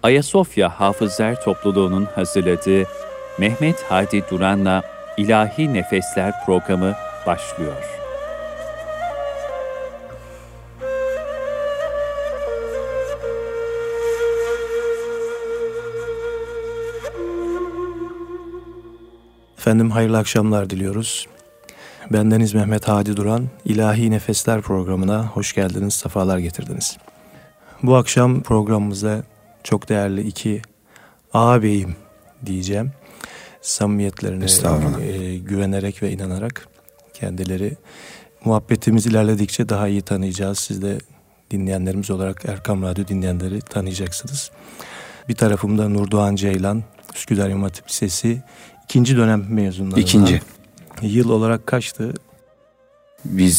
Ayasofya Hafızlar Topluluğu'nun hazırladığı Mehmet Hadi Duran'la İlahi Nefesler programı başlıyor. Efendim hayırlı akşamlar diliyoruz. Bendeniz Mehmet Hadi Duran, İlahi Nefesler programına hoş geldiniz, sefalar getirdiniz. Bu akşam programımızda çok değerli iki ağabeyim diyeceğim. Samimiyetlerine güvenerek ve inanarak kendileri muhabbetimiz ilerledikçe daha iyi tanıyacağız. Siz de dinleyenlerimiz olarak Erkam Radyo dinleyenleri tanıyacaksınız. Bir tarafımda Nurdoğan Ceylan, Üsküdar İmam Hatip Lisesi 2. dönem mezunlarından. 2. Yıl olarak kaçtı? Biz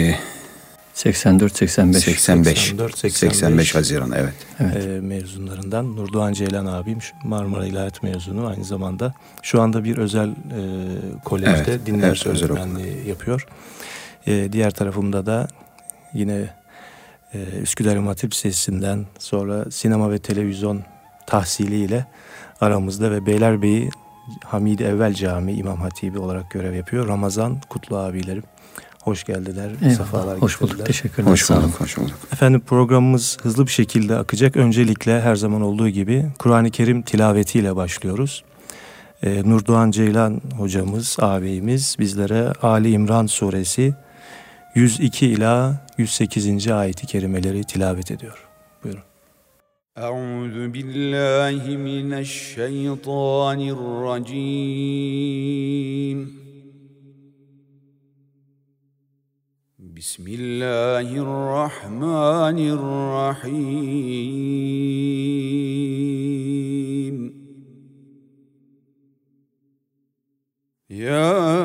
84-85 Haziran, evet. Mezunlarından. Nurdoğan Ceylan abim Marmara İlahiyat mezunu, aynı zamanda şu anda bir özel kolejde dinler öğretmenliği yapıyor. Diğer tarafımda da yine Üsküdar İmam Hatip Lisesi'nden sonra sinema ve televizyon tahsiliyle aramızda ve Beylerbeyi Hamidi Evvel Camii İmam Hatibi olarak görev yapıyor. Ramazan Kutlu abilerim. Hoş geldiler. Sefalar hoş getirdiler. bulduk. Teşekkürler. Hoş bulduk. Efendim programımız hızlı bir şekilde akacak. Öncelikle her zaman olduğu gibi Kur'an-ı Kerim tilavetiyle başlıyoruz. Nurdoğan Ceylan hocamız, ağabeyimiz bizlere Ali İmran suresi 102 ila 108. ayet-i kerimeleri tilavet ediyor. Buyurun. Euzu billahi mineşşeytanirracim. Bismillahirrahmanirrahim. Ya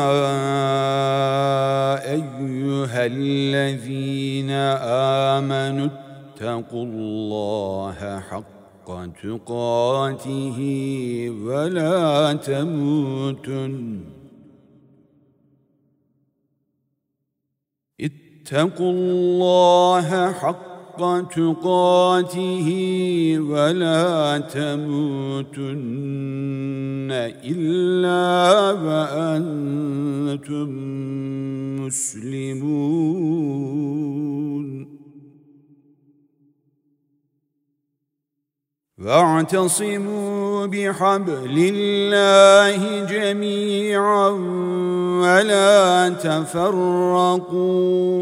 eyyühellezîne âmenü ittakullâhe hakka tukâtihi ve lâ temûtun. ittakullâhe hakka tukâtihi ve lâ temûtunne illâ ve entum muslimûn. وَاعْتَصِمُوا بِحَبْلِ اللَّهِ جَمِيعًا وَلَا تَفَرَّقُوا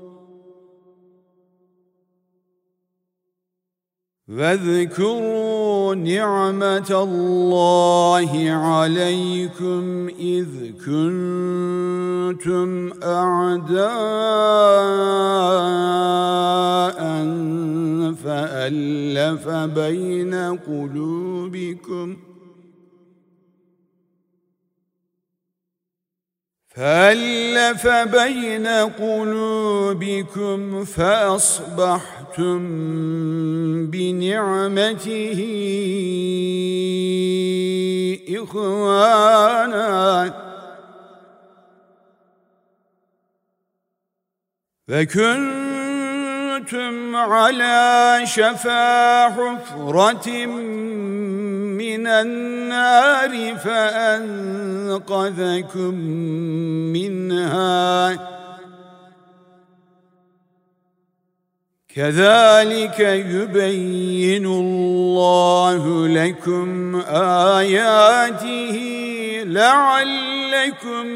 وَاذْكُرُوا نِعْمَةَ اللَّهِ عَلَيْكُمْ إِذْ كُنْتُمْ أَعْدَاءً فألف بين قلوبكم فأصبحتم بنعمته إخوانا وكنتم على شفا حفرة من النار فأنقذكم منها كذلك يبين الله لكم آياته لعلكم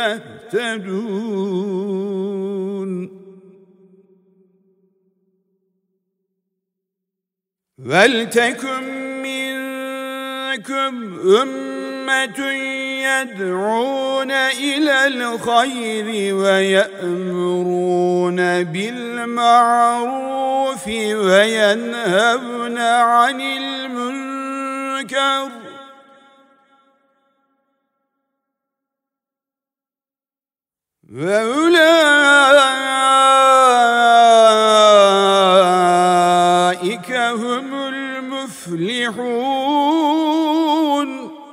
تهتدون وَلْتَكُنْ مِنْكُمْ أُمَّةٌ يَدْعُونَ إِلَى الْخَيْرِ وَيَأْمُرُونَ بِالْمَعْرُوفِ وَيَنْهَوْنَ عَنِ الْمُنْكَرِ وَأُولَٰئِكَ هُمُ المفلحون.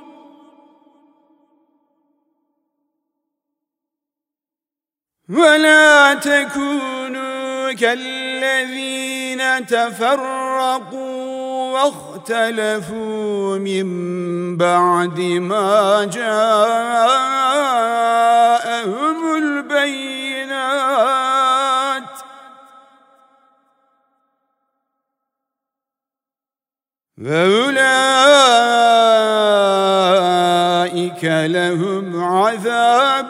ولا تكونوا كالذين تفرقوا واختلفوا من بعد ما جاءهم البينات وأولئك لهم عذاب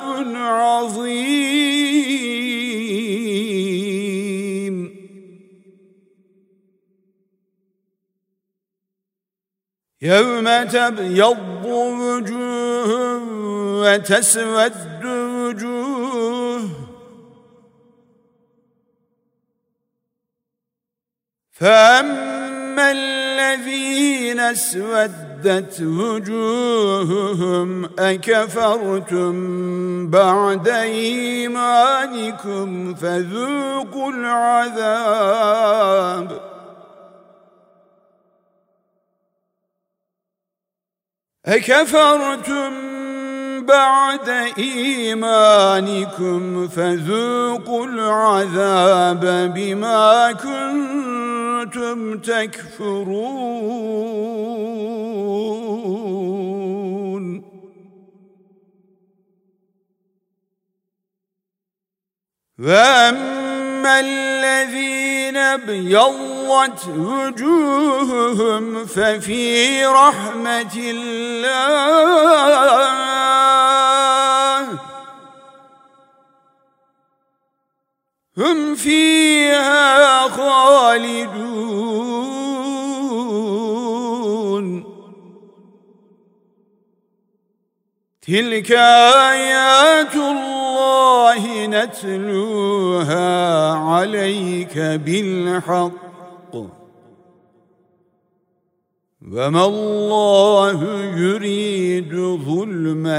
عظيم يوم تبيض وجوه وتسود وجوه فأما الذين اسودت وجوههم أكفرتم بعد إيمانكم فذوقوا العذاب أكفرتم بعد إيمانكم فذوقوا العذاب بما كنتم تكفرون وأما الذين ابيضت وجوههم ففي رحمة الله هم فيها خالدون تلك آيات الله نتلوها عليك بالحق وما الله يريد ظلما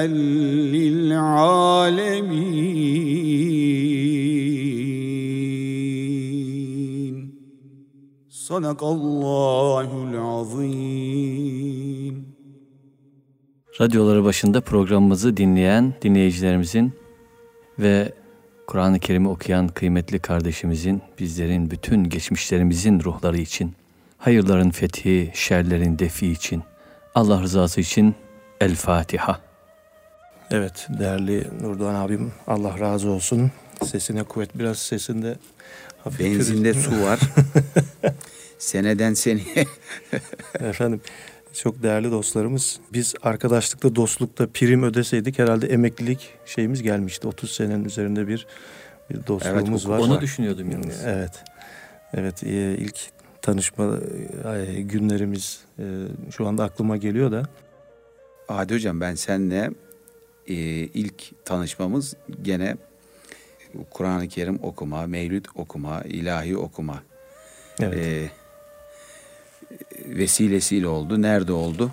للعالمين صدق الله العظيم. Radyoları başında programımızı dinleyen dinleyicilerimizin ve Kur'an-ı Kerim'i okuyan kıymetli kardeşimizin, bizlerin, bütün geçmişlerimizin ruhları için, hayırların fethi, şerlerin defi için, Allah rızası için El Fatiha. Evet, değerli Nurdoğan abim, Allah razı olsun. Sesine kuvvet, biraz sesinde hafif benzinde su var. Seneden seneye. Efendim, çok değerli dostlarımız, biz arkadaşlıkta, dostlukta prim ödeseydik herhalde emeklilik şeyimiz gelmişti. 30 senenin üzerinde bir dostluğumuz var. Onu düşünüyordum yalnız. Evet, ilk tanışma günlerimiz şu anda aklıma geliyor da. Adi hocam, ben seninle ilk tanışmamız gene Kur'an-ı Kerim okuma, mevlid okuma, ilahi okuma vesilesiyle oldu. Nerede oldu?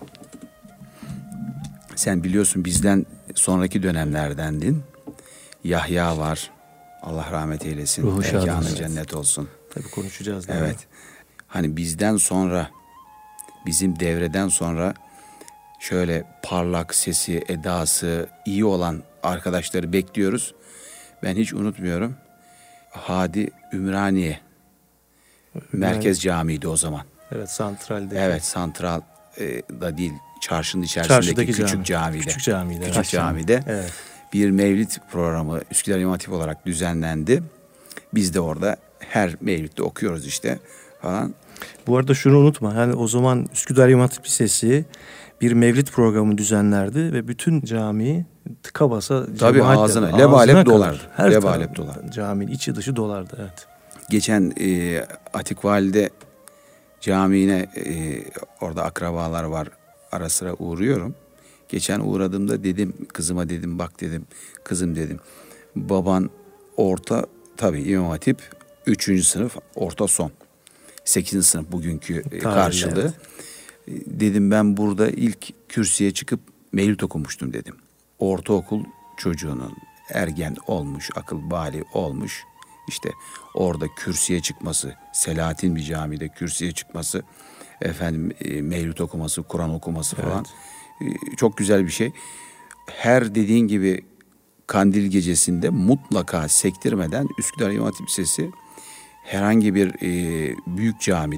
Sen biliyorsun, bizden sonraki dönemlerdendin. Yahya var. Allah rahmet eylesin. Mekanı cennet olsun. Tabii konuşacağız. Evet. Hani bizden sonra, bizim devreden sonra şöyle parlak sesi, edası iyi olan arkadaşları bekliyoruz. Ben hiç unutmuyorum. Hadi Ümraniye Merkez Camii'ydi o zaman. Evet, santralde. Evet, santral da değil, çarşının içerisindeki küçük camide. Küçük camide. Evet. Bir mevlid programı Üsküdar İmam Hatip olarak düzenlendi. Biz de orada her mevlidde okuyoruz işte falan. Bu arada şunu unutma, yani o zaman Üsküdar İmam Hatip Lisesi bir mevlid programı düzenlerdi ve bütün cami tıka basa, tabii ağzına lebalep dolardı. Lebalep dolardı. Caminin içi dışı dolardı, evet. Geçen Atik Valide Camii'ne orada akrabalar var, ara sıra uğruyorum. Geçen uğradığımda dedim kızıma, dedim bak dedim, kızım dedim, baban orta, tabii İmam Hatip 3. sınıf orta son, 8. sınıf bugünkü karşılığı. Evet. Dedim ben burada ilk kürsüye çıkıp mevlid okumuştum dedim. Ortaokul çocuğunun ergen olmuş, akıl bali olmuş, işte orada kürsüye çıkması, Selahattin bir camide kürsüye çıkması, mevlid okuması, Kur'an okuması falan, çok güzel bir şey. Her dediğin gibi Kandil gecesinde mutlaka sektirmeden Üsküdar İmam Hatip Lisesi herhangi bir büyük camide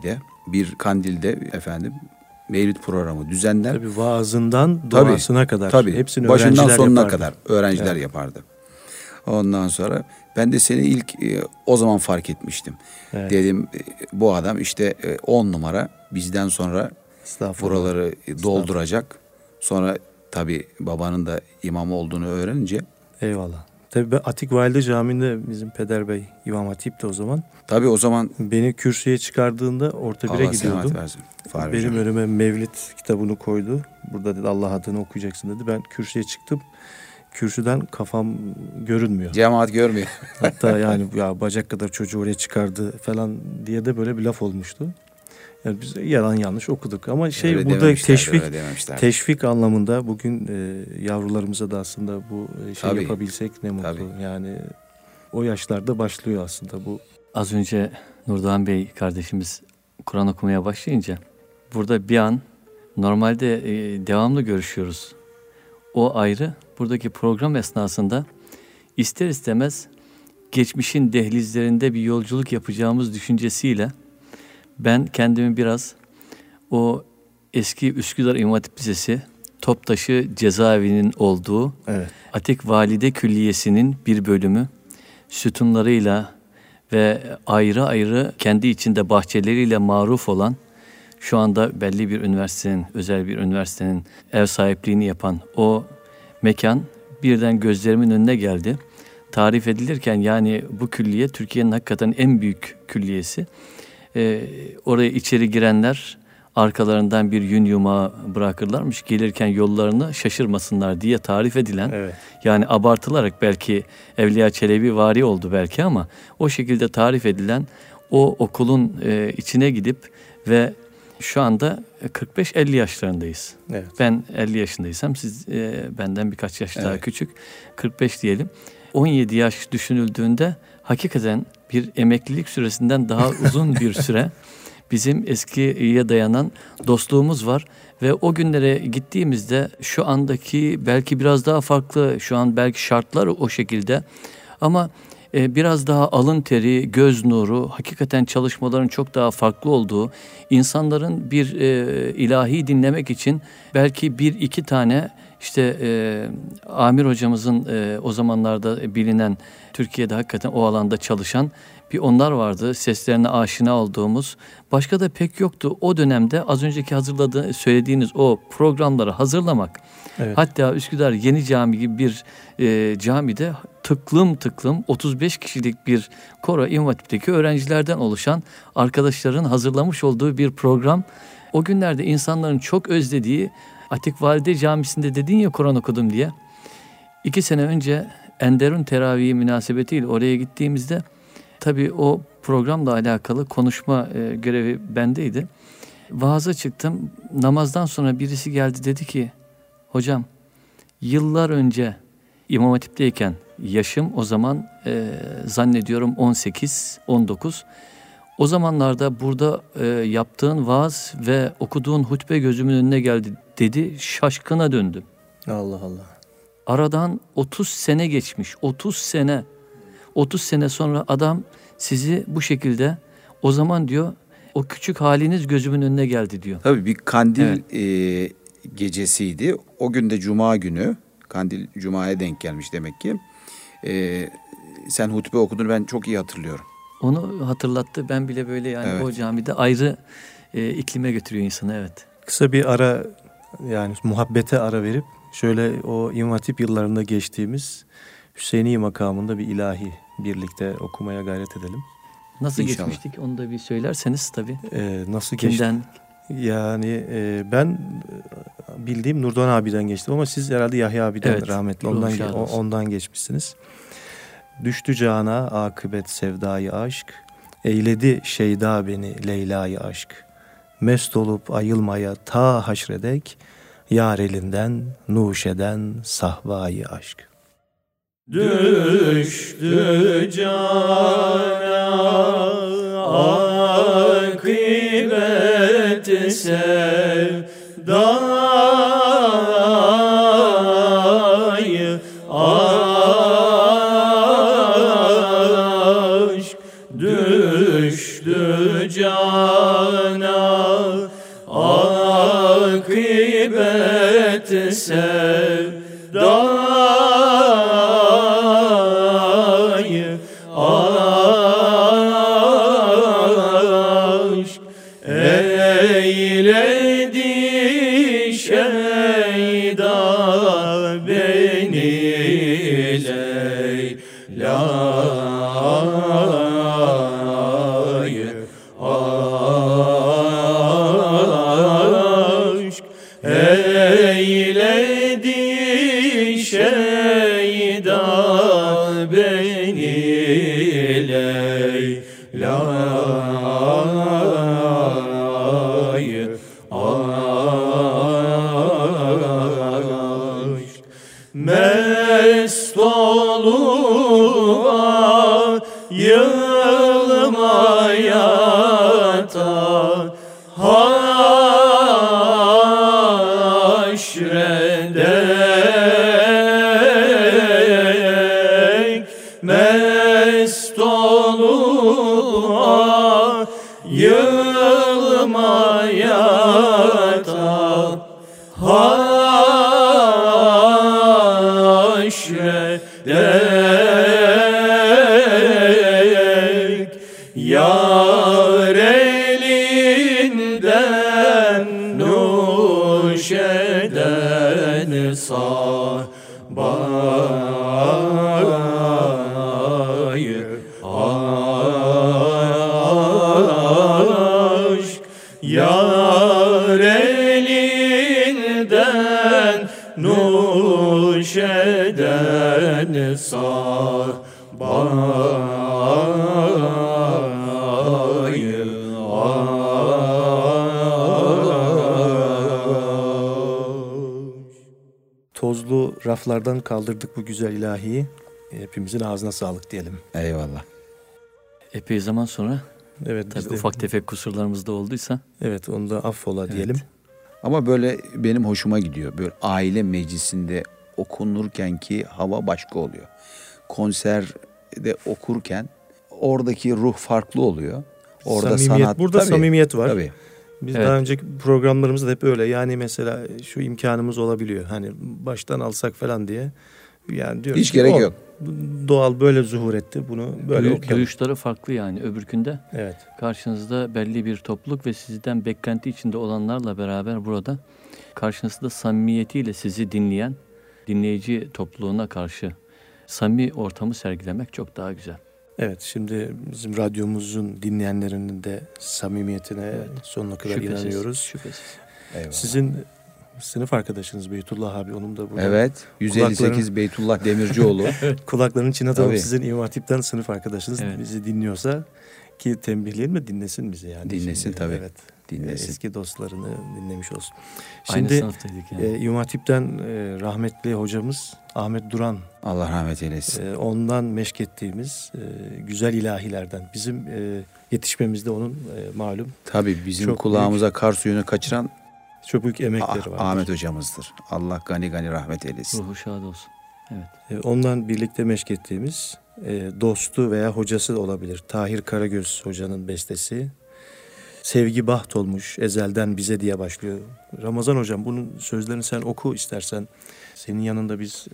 bir kandilde efendim mevlid programı düzenler. Tabii vaazından duasına kadar. Tabii. Hepsini Başından sonuna yapardı. kadar öğrenciler yapardı. Ondan sonra ben de seni ilk o zaman fark etmiştim. Evet. Dedim bu adam işte 10 numara bizden sonra buraları dolduracak. Sonra tabii babanın da imam olduğunu öğrenince. Eyvallah. Tabii ben Atik Valide Camii'nde bizim peder bey İmam Hatip'ti o zaman. Tabii o zaman beni kürsüye çıkardığında orta bire gidiyordum. Benim önüme Mevlid kitabını koydu. Burada dedi Allah adını okuyacaksın dedi. Ben kürsüye çıktım. Kürsüden kafam görünmüyor. Cemaat görmüyor. Hatta yani ya bacak kadar çocuğu oraya çıkardı falan diye de böyle bir laf olmuştu. Yani biz yalan yanlış okuduk ama öyle burada teşvik anlamında bugün yavrularımıza da aslında bu tabii, yapabilsek ne mutlu. tabii. Yani o yaşlarda başlıyor aslında bu. Az önce Nurdoğan Bey kardeşimiz Kur'an okumaya başlayınca burada bir an normalde devamlı görüşüyoruz. O ayrı. Buradaki program esnasında ister istemez geçmişin dehlizlerinde bir yolculuk yapacağımız düşüncesiyle ben kendimi biraz o eski Üsküdar İmam Hatip Lisesi Toptaşı cezaevinin olduğu Atik Valide Külliyesi'nin bir bölümü sütunlarıyla ve ayrı ayrı kendi içinde bahçeleriyle maruf olan şu anda belli bir üniversitenin, özel bir üniversitenin ev sahipliğini yapan o mekan birden gözlerimin önüne geldi. Tarif edilirken yani bu külliye Türkiye'nin hakikaten en büyük külliyesi. Oraya içeri girenler arkalarından bir yün yumağı bırakırlarmış. Gelirken yollarını şaşırmasınlar diye tarif edilen, yani abartılarak belki Evliya Çelebi vari oldu belki ama o şekilde tarif edilen o okulun içine gidip ve şu anda 45-50 yaşlarındayız. Evet. Ben 50 yaşındaysam siz benden birkaç yaş daha küçük. 45 diyelim. 17 yaş düşünüldüğünde hakikaten bir emeklilik süresinden daha uzun bir süre bizim eskiye dayanan dostluğumuz var. Ve o günlere gittiğimizde şu andaki belki biraz daha farklı, şu an belki şartlar o şekilde ama biraz daha alın teri, göz nuru, hakikaten çalışmaların çok daha farklı olduğu, insanların bir ilahi dinlemek için belki bir iki tane işte Amir hocamızın o zamanlarda bilinen, Türkiye'de hakikaten o alanda çalışan bir onlar vardı. Seslerine aşina olduğumuz. Başka da pek yoktu. O dönemde az önceki söylediğiniz o programları hazırlamak. Evet. Hatta Üsküdar Yeni Cami gibi bir camide tıklım 35 kişilik bir koro İmam Hatip'teki öğrencilerden oluşan arkadaşların hazırlamış olduğu bir program. O günlerde insanların çok özlediği Atik Valide Camisi'nde dedin ya Kur'an okudum diye. 2 sene önce Enderun Teravihi münasebetiyle oraya gittiğimizde tabii o programla alakalı konuşma görevi bendeydi. Vaaza çıktım. Namazdan sonra birisi geldi dedi ki hocam yıllar önce İmam Hatip'teyken yaşım o zaman zannediyorum 18-19. O zamanlarda burada yaptığın vaaz ve okuduğun hutbe gözümün önüne geldi dedi. Şaşkına döndüm. Allah Allah. Aradan 30 sene geçmiş. 30 sene sonra adam sizi bu şekilde o zaman diyor o küçük haliniz gözümün önüne geldi diyor. Tabii bir kandil gecesiydi. O gün de cuma günü. Kandil cumaya denk gelmiş demek ki. Sen hutbe okudun ben çok iyi hatırlıyorum. Onu hatırlattı. Ben bile böyle yani o camide ayrı iklime götürüyor insanı evet. Kısa bir ara yani muhabbete ara verip şöyle o İmam Hatip yıllarında geçtiğimiz Hüseyini makamında bir ilahi birlikte okumaya gayret edelim. Nasıl İnşallah. Geçmiştik onu da bir söylerseniz tabii. Nasıl kimden? Geçti? Yani ben bildiğim Nurdoğan abiden geçtim ama siz herhalde Yahya abiden rahmetli ondan geçmişsiniz. Düştü cana akıbet sevdayı aşk, eyledi şeyda beni Leyla'yı aşk. Mest olup ayılmaya ta haşredek, yar elinden nuş eden sahvayı aşk. Düştü cana akıbet sevdayı aşk. Düştü cana sevdayı aşk eyledi şeyda beni Leyla'yı aşk eyledi şeyda beni Leyla'yı aşk mest oluğa yılmaya ta haşredek mest oluğa yılmaya ta haşredek yar elinden nuş eden sabayı aşk yar elinden nuş eden sabayı Tozlu raflardan kaldırdık bu güzel ilahiyi. Hepimizin ağzına sağlık diyelim. Eyvallah. Epey zaman sonra Evet, tabii ufak tefek kusurlarımız da olduysa. Evet, onu da affola Evet. diyelim. Ama böyle benim hoşuma gidiyor. Böyle aile meclisinde okunurken ki hava başka oluyor. Konserde okurken oradaki ruh farklı oluyor. Orada Samimiyet, sanat. burada Tabii, samimiyet var. Tabii. Biz Evet. daha önceki programlarımızda hep öyle. Yani mesela şu imkanımız olabiliyor. Hani baştan alsak falan diye. Yani diyoruz Hiç ki, gerek yok. Doğal böyle zuhur etti. Bunu böyle okuyalım. Duyuşları farklı yani. Öbürkünde Evet. karşınızda belli bir topluluk ve sizden beklenti içinde olanlarla beraber burada karşınızda samimiyetiyle sizi dinleyen dinleyici topluluğuna karşı samimi ortamı sergilemek çok daha güzel. Evet, şimdi bizim radyomuzun dinleyenlerinin de samimiyetine sonuna kadar inanıyoruz. Şüphesiz. Eyvallah. Sizin sınıf arkadaşınız Beytullah abi, onun da burada. Evet. 158 Beytullah Demircioğlu. Kulaklarını çınlatalım, Tabii. sizin İmam Hatip'ten sınıf arkadaşınız Evet. bizi dinliyorsa, ki tembihleyelim de dinlesin bizi yani. Dinlesin Şimdi, tabii. Evet. Dinlesin. Eski dostlarını dinlemiş olsun. Aynı Şimdi sınıftaydık yani. İmam Hatip'ten rahmetli hocamız Ahmet Duran, Allah rahmet eylesin. ondan meşk ettiğimiz güzel ilahilerden. Bizim yetişmemizde onun malum Tabii bizim çok kulağımıza kar suyunu kaçıran çok büyük emekleri var. Ahmet hocamızdır. Allah gani gani rahmet eylesin. Ruhu şad olsun. Evet. Ondan birlikte meşk ettiğimiz dostu veya hocası da olabilir. Tahir Karagöz hocanın bestesi. Sevgi baht olmuş ezelden bize diye başlıyor. Ramazan hocam, bunun sözlerini sen oku istersen. Senin yanında biz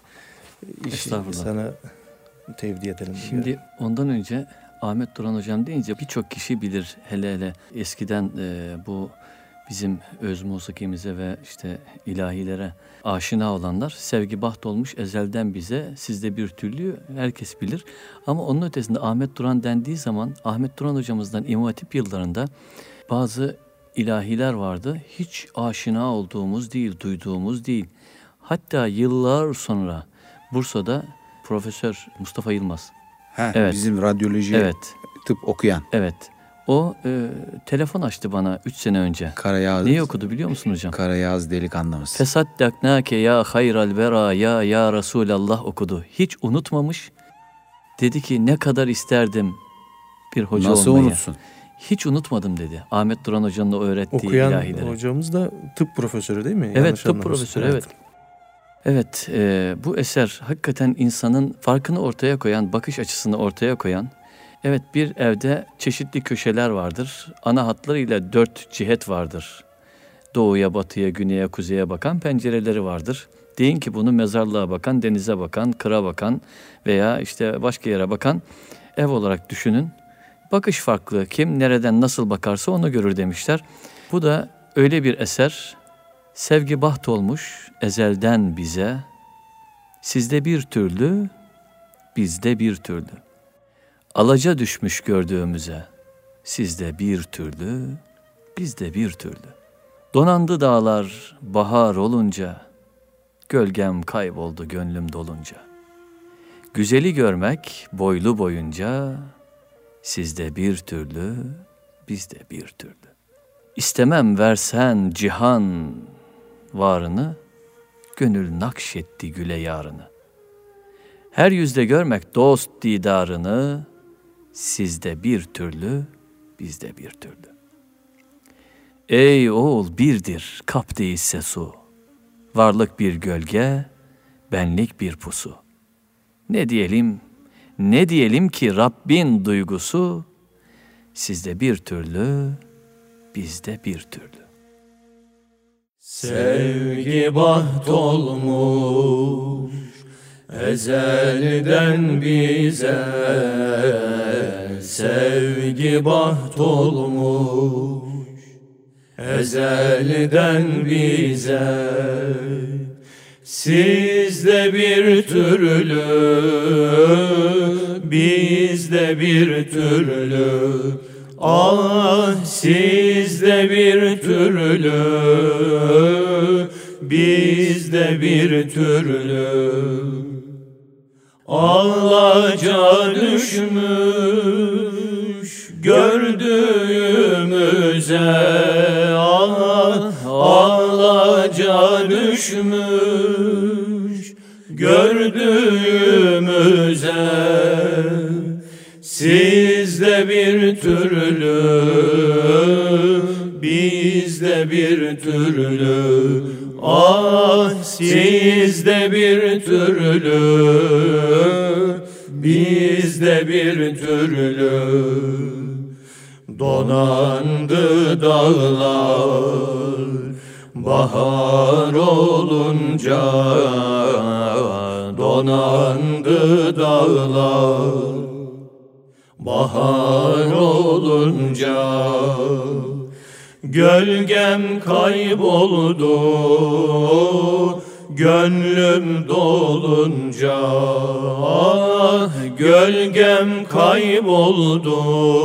işi Estağfurullah. sana tevdi edelim. Şimdi ondan önce Ahmet Duran hocam deyince birçok kişi bilir, hele eskiden bu bizim öz musikimize ve işte ilahilere aşina olanlar sevgi baht olmuş ezelden bize sizde bir türlü herkes bilir. Ama onun ötesinde Ahmet Duran dendiği zaman Ahmet Duran hocamızdan İmam Hatip yıllarında bazı ilahiler vardı. Hiç aşina olduğumuz değil, duyduğumuz değil. Hatta yıllar sonra Bursa'da Profesör Mustafa Yılmaz. Evet. Bizim radyoloji Evet. tıp okuyan. Evet. O telefon açtı bana 3 sene önce. Karayağız. Neyi okudu biliyor musun hocam? Karayağız delikanlımız. Fesaddaknake ya hayral vera ya Resulallah okudu. Hiç unutmamış. Dedi ki ne kadar isterdim bir hoca Nasıl olmayı. unutsun? Hiç unutmadım dedi. Ahmet Duran hocanın o öğrettiği Okuyan ilahileri. hocamız da tıp profesörü değil mi? Evet, Yanlış tıp anlamıyorsun. profesörü, evet. Evet, bu eser hakikaten insanın farkını ortaya koyan, bakış açısını ortaya koyan. Evet, bir evde çeşitli köşeler vardır. Ana hatlarıyla 4 cihet vardır. doğuya, batıya, güneye, kuzeye bakan pencereleri vardır. Deyin ki bunu mezarlığa bakan, denize bakan, kıra bakan veya işte başka yere bakan ev olarak düşünün. Bakış farklı. Kim nereden nasıl bakarsa onu görür demişler. Bu da öyle bir eser. Sevgi baht olmuş ezelden bize. Sizde bir türlü, bizde bir türlü. Alaca düşmüş gördüğümüze. Sizde bir türlü, bizde bir türlü. Donandı dağlar bahar olunca. Gölgem kayboldu gönlüm dolunca. Güzeli görmek boylu boyunca. Sizde bir türlü, bizde bir türlü. İstemem versen cihan varını, gönül nakşetti güle yarını. Her yüzde görmek dost didarını, sizde bir türlü, bizde bir türlü. Ey oğul birdir, kap değilse su. Varlık bir gölge, benlik bir pusu. Ne diyelim ki Rabbin duygusu, sizde bir türlü, bizde bir türlü. Sevgi baht olmuş ezelden bize, sevgi baht olmuş ezelden bize. Sizde bir türlü, bizde bir türlü. Ah sizde bir türlü, bizde bir türlü. Ağlaca düşmüş gördüğümüze, ah ağlaca düşmüş gördüğümüze. Sizde bir türlü, bizde bir türlü. Ah sizde bir türlü, bizde bir türlü. Donandı dağlar bahar olunca, donandı dağlar bahar olunca. Gölgem kayboldu gönlüm dolunca. Ah gölgem kayboldu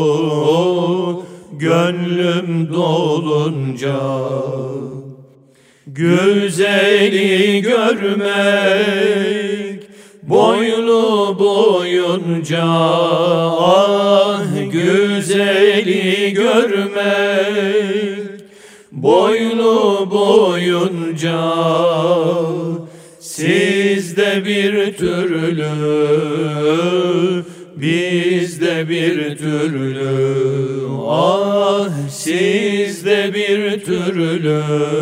gönlüm dolunca. Güzeli görmek boylu boyunca, ah güzeli görmek boylu boyunca. Sizde bir türlü, bizde bir türlü. Ah sizde bir türlü,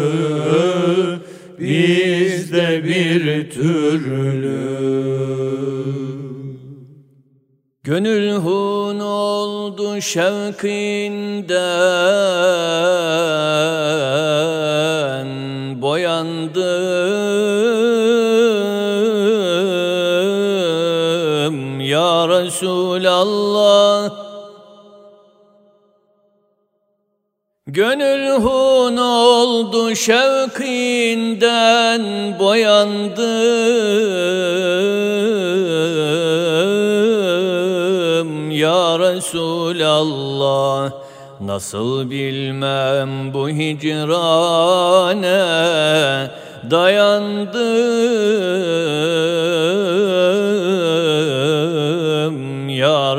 bizde bir türlü. Gönül hun oldu şevkinden, boyandım ya Resulallah. Gönül hun oldu şevkinden, boyandım ya Resulallah. Nasıl bilmem bu hicrane dayandım ya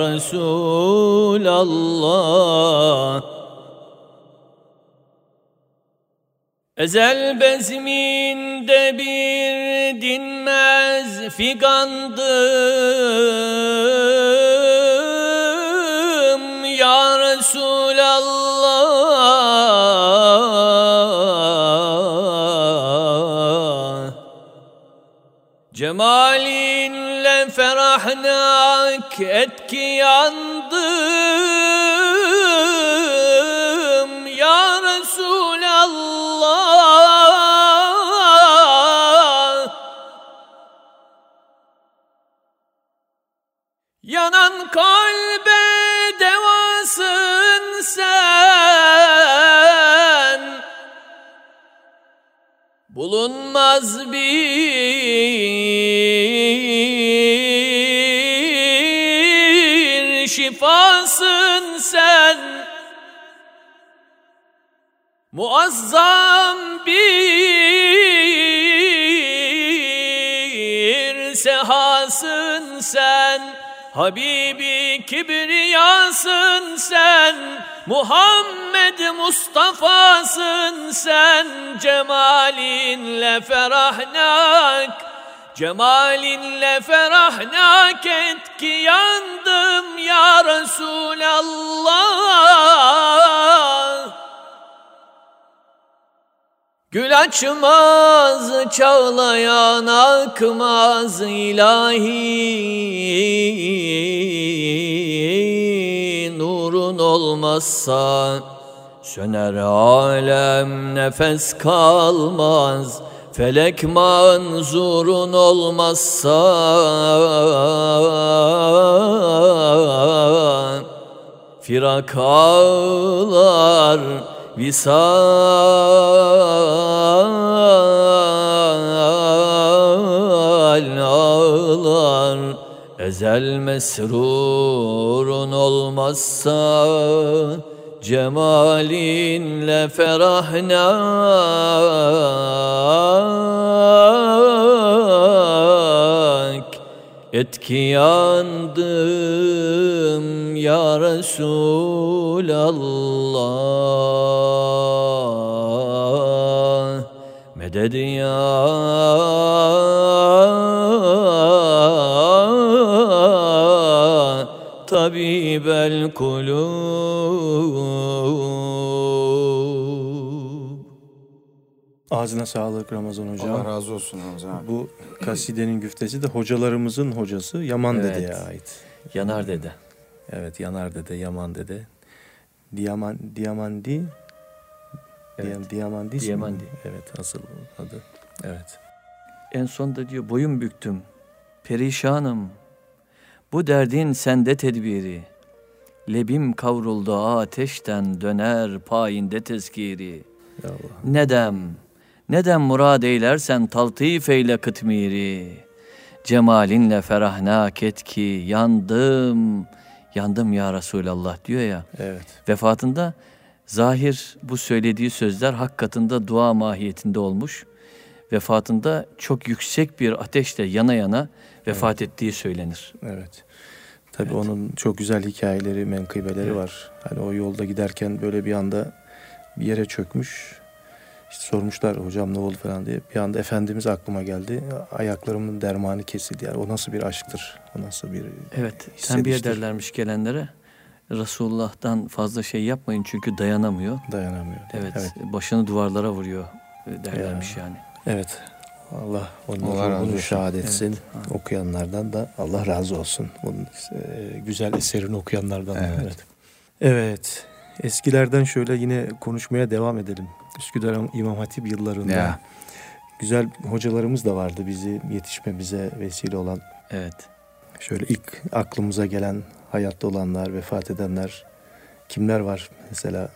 Resulallah. Ezel bezminde bir dinmez figandım ya Resulallah. Cemalinle ferahnak etki yandım ya Resulallah. Yanan kalbe devasın sen, bulunmaz bir şifasın sen, muazzam bir sehasın sen, Habibi kibriyasın sen, Muhammed Mustafa'sın sen, cemalinle ferahnak, cemalinle ferahnak et ki yandım ya Resulallah. Gül açmaz, çağlayan akmaz ilahi nurun olmazsa, söner alem nefes kalmaz, felek manzurun olmazsa, firak ağlar, visal ağlar, ezel mesrurun olmazsa, cemalinle ferahnak et ki yandım ya Resulallah. Meded ya tabibel kulub. Ağzına sağlık Ramazan hocam. Allah razı olsun Ramazan abi. Bu kasidenin güftesi de hocalarımızın hocası Yaman Dede'ye ait. Yanar Dede. Evet, Yanar Dede, Yaman Dede. Diamandi. Evet. Diamandi. Diamandi. Evet, asıl adı. Evet. En sonda diyor, boyun büktüm, perişanım, bu derdin sende tedbiri, lebim kavruldu ateşten, döner payinde tezkiri. Nedem murad eylersen, taltif eyle kıtmiri, cemalinle ferahnak et ki yandım ya Resulallah diyor ya. Evet. Vefatında zahir bu söylediği sözler hak katında dua mahiyetinde olmuş. Vefatında çok yüksek bir ateşle yana yana vefat ettiği söylenir. Evet. Tabii onun çok güzel hikayeleri, menkıbeleri var. Hani o yolda giderken böyle bir anda bir yere çökmüş. İşte sormuşlar hocam ne oldu falan diye. Bir anda Efendimiz aklıma geldi. Ayaklarımın dermanı kesildi. Yani o nasıl bir aşktır? O nasıl bir tembih ederlermiş gelenlere. Resulullah'tan fazla şey yapmayın çünkü dayanamıyor. Evet. Başını duvarlara vuruyor derlermiş yani. Evet. Allah onu şahit etsin. Evet. Okuyanlardan da Allah razı olsun. Bunun güzel eserini okuyanlardan. Evet. Eskilerden şöyle yine konuşmaya devam edelim. Üsküdar İmam Hatip yıllarında güzel hocalarımız da vardı bizi yetişmemize vesile olan. Evet. Şöyle ilk aklımıza gelen, hayatta olanlar, vefat edenler kimler var mesela?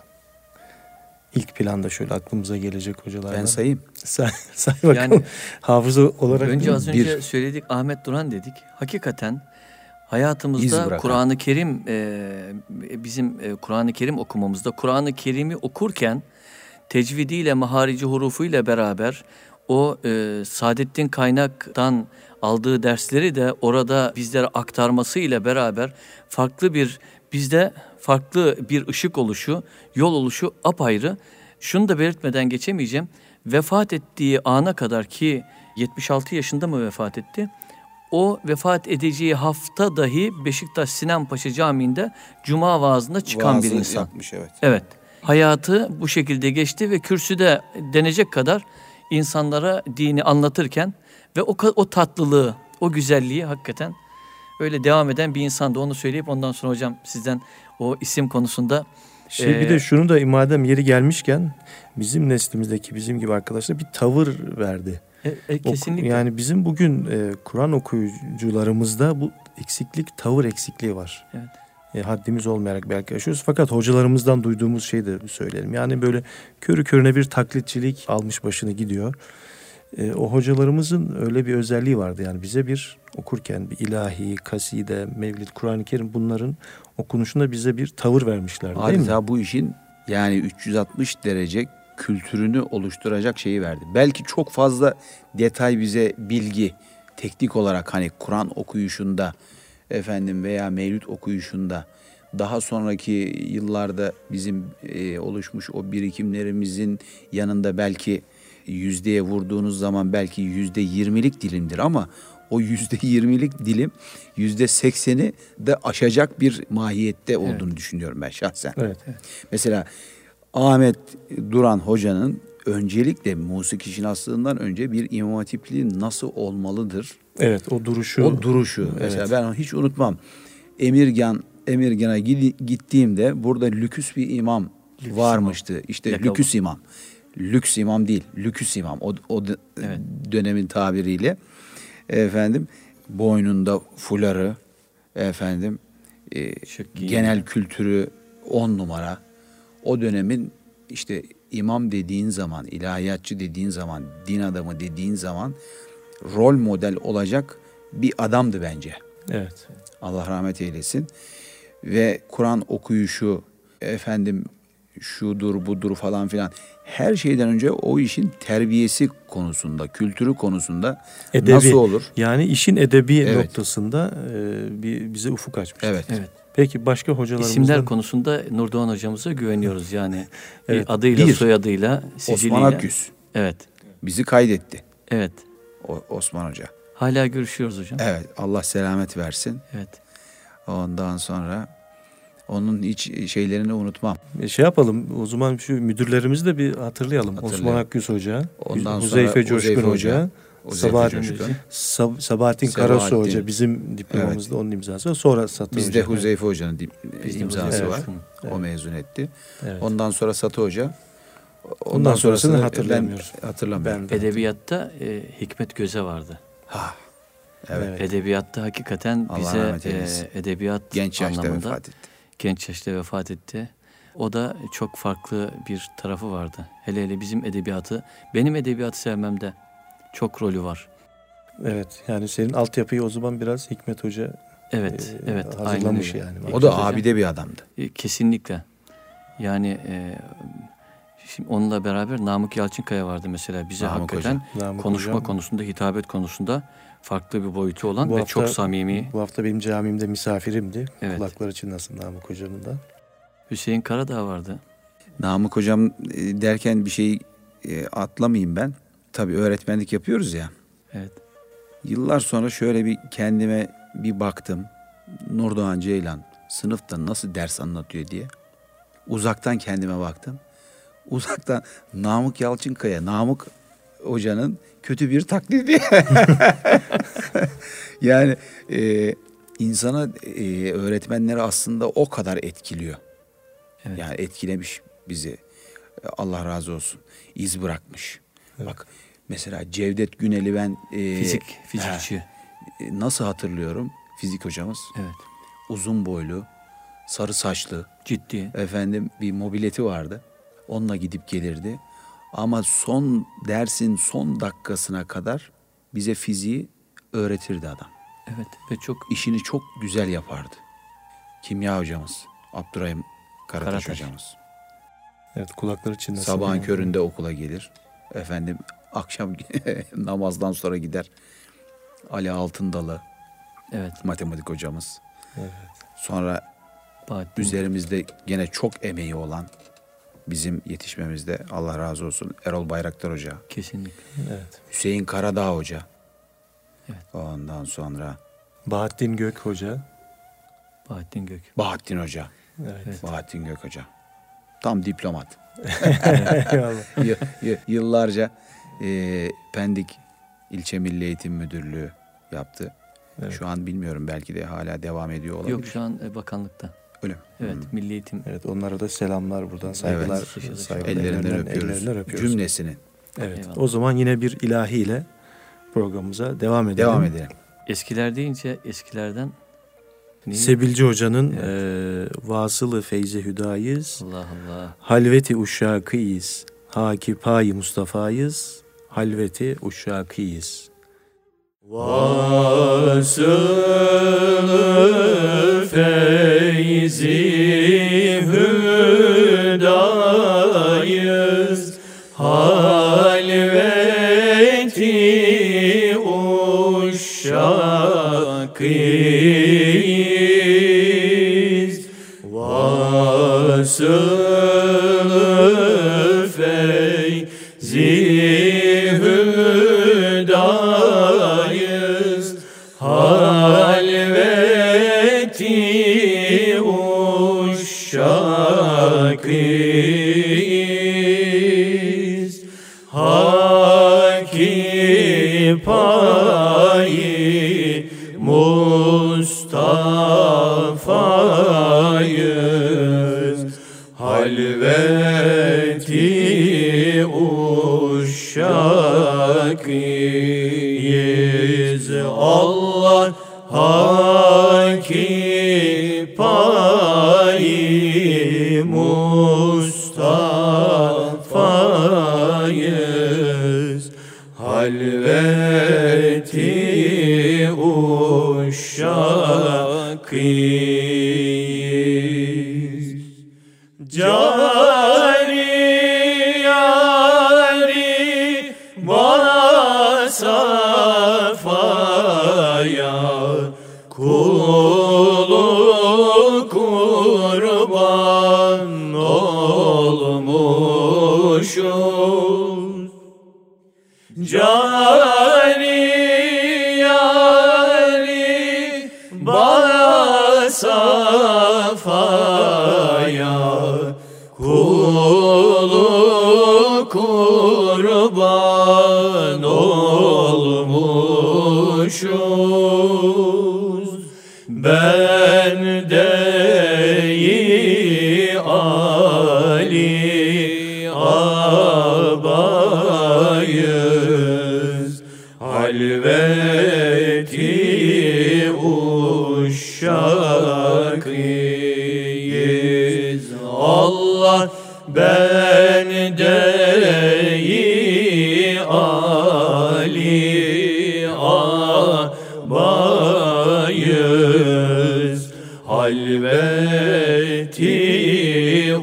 İlk planda şöyle aklımıza gelecek hocalardan. Ben sayayım. Say bakalım. Yani, hafıza olarak. Az önce söyledik, Ahmet Duran dedik. Hakikaten hayatımızda Kur'an-ı Kerim, bizim Kur'an-ı Kerim okumamızda, Kur'an-ı Kerim'i okurken tecvidiyle, maharici hurufuyla beraber o Saadettin Kaynak'tan aldığı dersleri de orada bizlere aktarmasıyla beraber bizde farklı bir ışık oluşu, yol oluşu apayrı. Şunu da belirtmeden geçemeyeceğim. Vefat ettiği ana kadar ki 76 yaşında mı vefat etti? O vefat edeceği hafta dahi Beşiktaş Sinan Paşa Camii'nde Cuma vaazında çıkan bir insan. Yapmış, evet. Hayatı bu şekilde geçti ve kürsüde denecek kadar insanlara dini anlatırken ve o tatlılığı, o güzelliği hakikaten öyle devam eden bir insandı. Onu söyleyip ondan sonra hocam sizden o isim konusunda... Bir de şunu da madem yeri gelmişken bizim neslimizdeki bizim gibi arkadaşlar bir tavır verdi. Kesinlikle. Yani bizim bugün Kur'an okuyucularımızda bu eksiklik, tavır eksikliği var. Evet. Haddimiz olmayarak belki yaşıyoruz. Fakat hocalarımızdan duyduğumuz şeyi de söyleyelim. Yani böyle körü körüne bir taklitçilik almış başını gidiyor. O hocalarımızın öyle bir özelliği vardı. Yani bize bir okurken bir ilahi, kaside, mevlid, Kur'an-ı Kerim bunların okunuşunda bize bir tavır vermişlerdi, değil mi? Adeta bu işin yani 360 derece kültürünü oluşturacak şeyi verdi. Belki çok fazla detay bize bilgi, teknik olarak hani Kur'an okuyuşunda veya mevlüt okuyuşunda daha sonraki yıllarda bizim oluşmuş o birikimlerimizin yanında belki yüzdeye vurduğunuz zaman belki %20'lik dilimdir ama o %20'lik dilim %80'i de aşacak bir mahiyette olduğunu düşünüyorum ben şahsen. Evet. Mesela Ahmet Duran Hoca'nın öncelikle musikişinaslığından önce bir İmam Hatipliği nasıl olmalıdır? Evet, o duruşu. O duruşu. Evet. Mesela ben onu hiç unutmam. Emirgan'a gittiğimde burada lüküs bir imam varmıştı. İmam. İşte lüküs imam. Lüks imam değil, lüküs imam. O dönemin tabiriyle. Boynunda fuları, genel kültürü 10 numara. O dönemin işte imam dediğin zaman, ilahiyatçı dediğin zaman, din adamı dediğin zaman rol model olacak bir adamdı bence. Evet. Allah rahmet eylesin. Ve Kur'an okuyuşu, şudur budur falan filan. Her şeyden önce o işin terbiyesi konusunda, kültürü konusunda edebi, nasıl olur? Yani işin edebi noktasında bize ufuk açmış. Evet. Peki başka hocalarımızdan? İsimler konusunda Nurdoğan hocamıza güveniyoruz yani. Adıyla, soyadıyla, siciliyle. Osman Akgüz. Evet. Bizi kaydetti. Evet. Osman Hoca. Hala görüşüyoruz hocam. Evet. Allah selamet versin. Evet. Ondan sonra onun hiç şeylerini unutmam. Yapalım. O zaman şu müdürlerimizi de bir hatırlayalım. Osman Akgüz Hoca, ondan Huzeyfe Coşkun Hoca, Sabahattin Karasu Hoca bizim diplomamızda onun imzası. Sonra Satı Hoca. Bizde Huzeyfe Hoca'nın imzası var. O mezun etti. Evet. Ondan sonra Satı Hoca. Ondan sonrasını hatırlamıyoruz. Hatırlamıyorum. Edebiyatta Hikmet Göze vardı. Evet. Edebiyatta hakikaten bize edebiyat genç yaşta anlamında vefat etti. Genç yaşta vefat etti. O da çok farklı bir tarafı vardı. Hele bizim edebiyatı, benim edebiyatı sevmemde çok rolü var. Evet, yani senin altyapıyı o zaman biraz Hikmet Hoca hazırlamış yani. O da abide bir adamdı. Kesinlikle. Yani şimdi onunla beraber Namık Yalçınkaya vardı mesela. Bize hakikaten konuşma konusunda, hitabet konusunda farklı bir boyutu olan ve çok samimi. Bu hafta benim camimde misafirimdi. Evet. Kulakları çınlasın Namık Hocam'ın da. Hüseyin Karadağ vardı. Namık Hocam derken bir şey atlamayayım ben. Tabii öğretmenlik yapıyoruz ya. Evet. Yıllar sonra şöyle bir kendime bir baktım. Nurdoğan Ceylan sınıfta nasıl ders anlatıyor diye. Uzaktan kendime baktım. Uzaktan Namık Yalçınkaya, Namık Hoca'nın kötü bir taklidi. Yani insana öğretmenleri aslında o kadar etkiliyor. Evet. Yani etkilemiş bizi. Allah razı olsun. İz bırakmış. Evet. Bak mesela Cevdet Günel'i ben fizikçi. Nasıl hatırlıyorum? Fizik hocamız. Evet. Uzun boylu, sarı saçlı. Ciddi. Bir mobileti vardı. Onunla gidip gelirdi. Ama dersin son dakikasına kadar bize fiziği öğretirdi adam. Evet ve işini çok güzel yapardı. Kimya hocamız, Abdurrahim Karataş hocamız. Evet, kulakları çınlasın. Sabahın köründe okula gelir. Akşam namazdan sonra gider. Ali Altındalı. Evet. Matematik hocamız. Evet. Sonra üzerimizde gene çok emeği olan bizim yetişmemizde Allah razı olsun Erol Bayraktar Hoca. Kesinlikle. Evet. Hüseyin Karadağ Hoca. Evet. Ondan sonra Bahattin Gök Hoca. Bahattin Hoca. Evet. Bahattin Gök Hoca. Tam diplomat. Yıllarca Pendik İlçe Milli Eğitim Müdürlüğü yaptı. Evet. Şu an bilmiyorum, belki de hala devam ediyor olabilir. Yok, şu an bakanlıkta. Öyle mi? Evet, Milli Eğitim. Evet, onlara da selamlar buradan, saygılar. Ellerinden öpüyoruz. Cümlesinin. Evet. Eyvallah. O zaman yine bir ilahiyle programımıza devam edelim. Devam edelim. Eskiler deyince eskilerden Sebilci Hoca'nın Vasılı Feyzi Hüdayız, Allah Allah. Halveti Uşşakıyız, Hakipayı Mustafa'yız, Halveti Uşşakıyız. Vasılı feyzi hüdayız, halveti uşşakıyız. Vasılı feyzi hüdayız, halveti uşşakıyız. Hakipayı Mustafa'yız, halveti uşşakıyız. Allah Hakipayı Mustafa'yız, halveti uşşakıyız. Cari yari bana safaya, kulu kurban olmuşuz. Cari yari bana safaya, kulu kurban olmuşuz. Ben de Ali abayız, halveti uşşakıyız. Allah ben de Ali abayız, halveti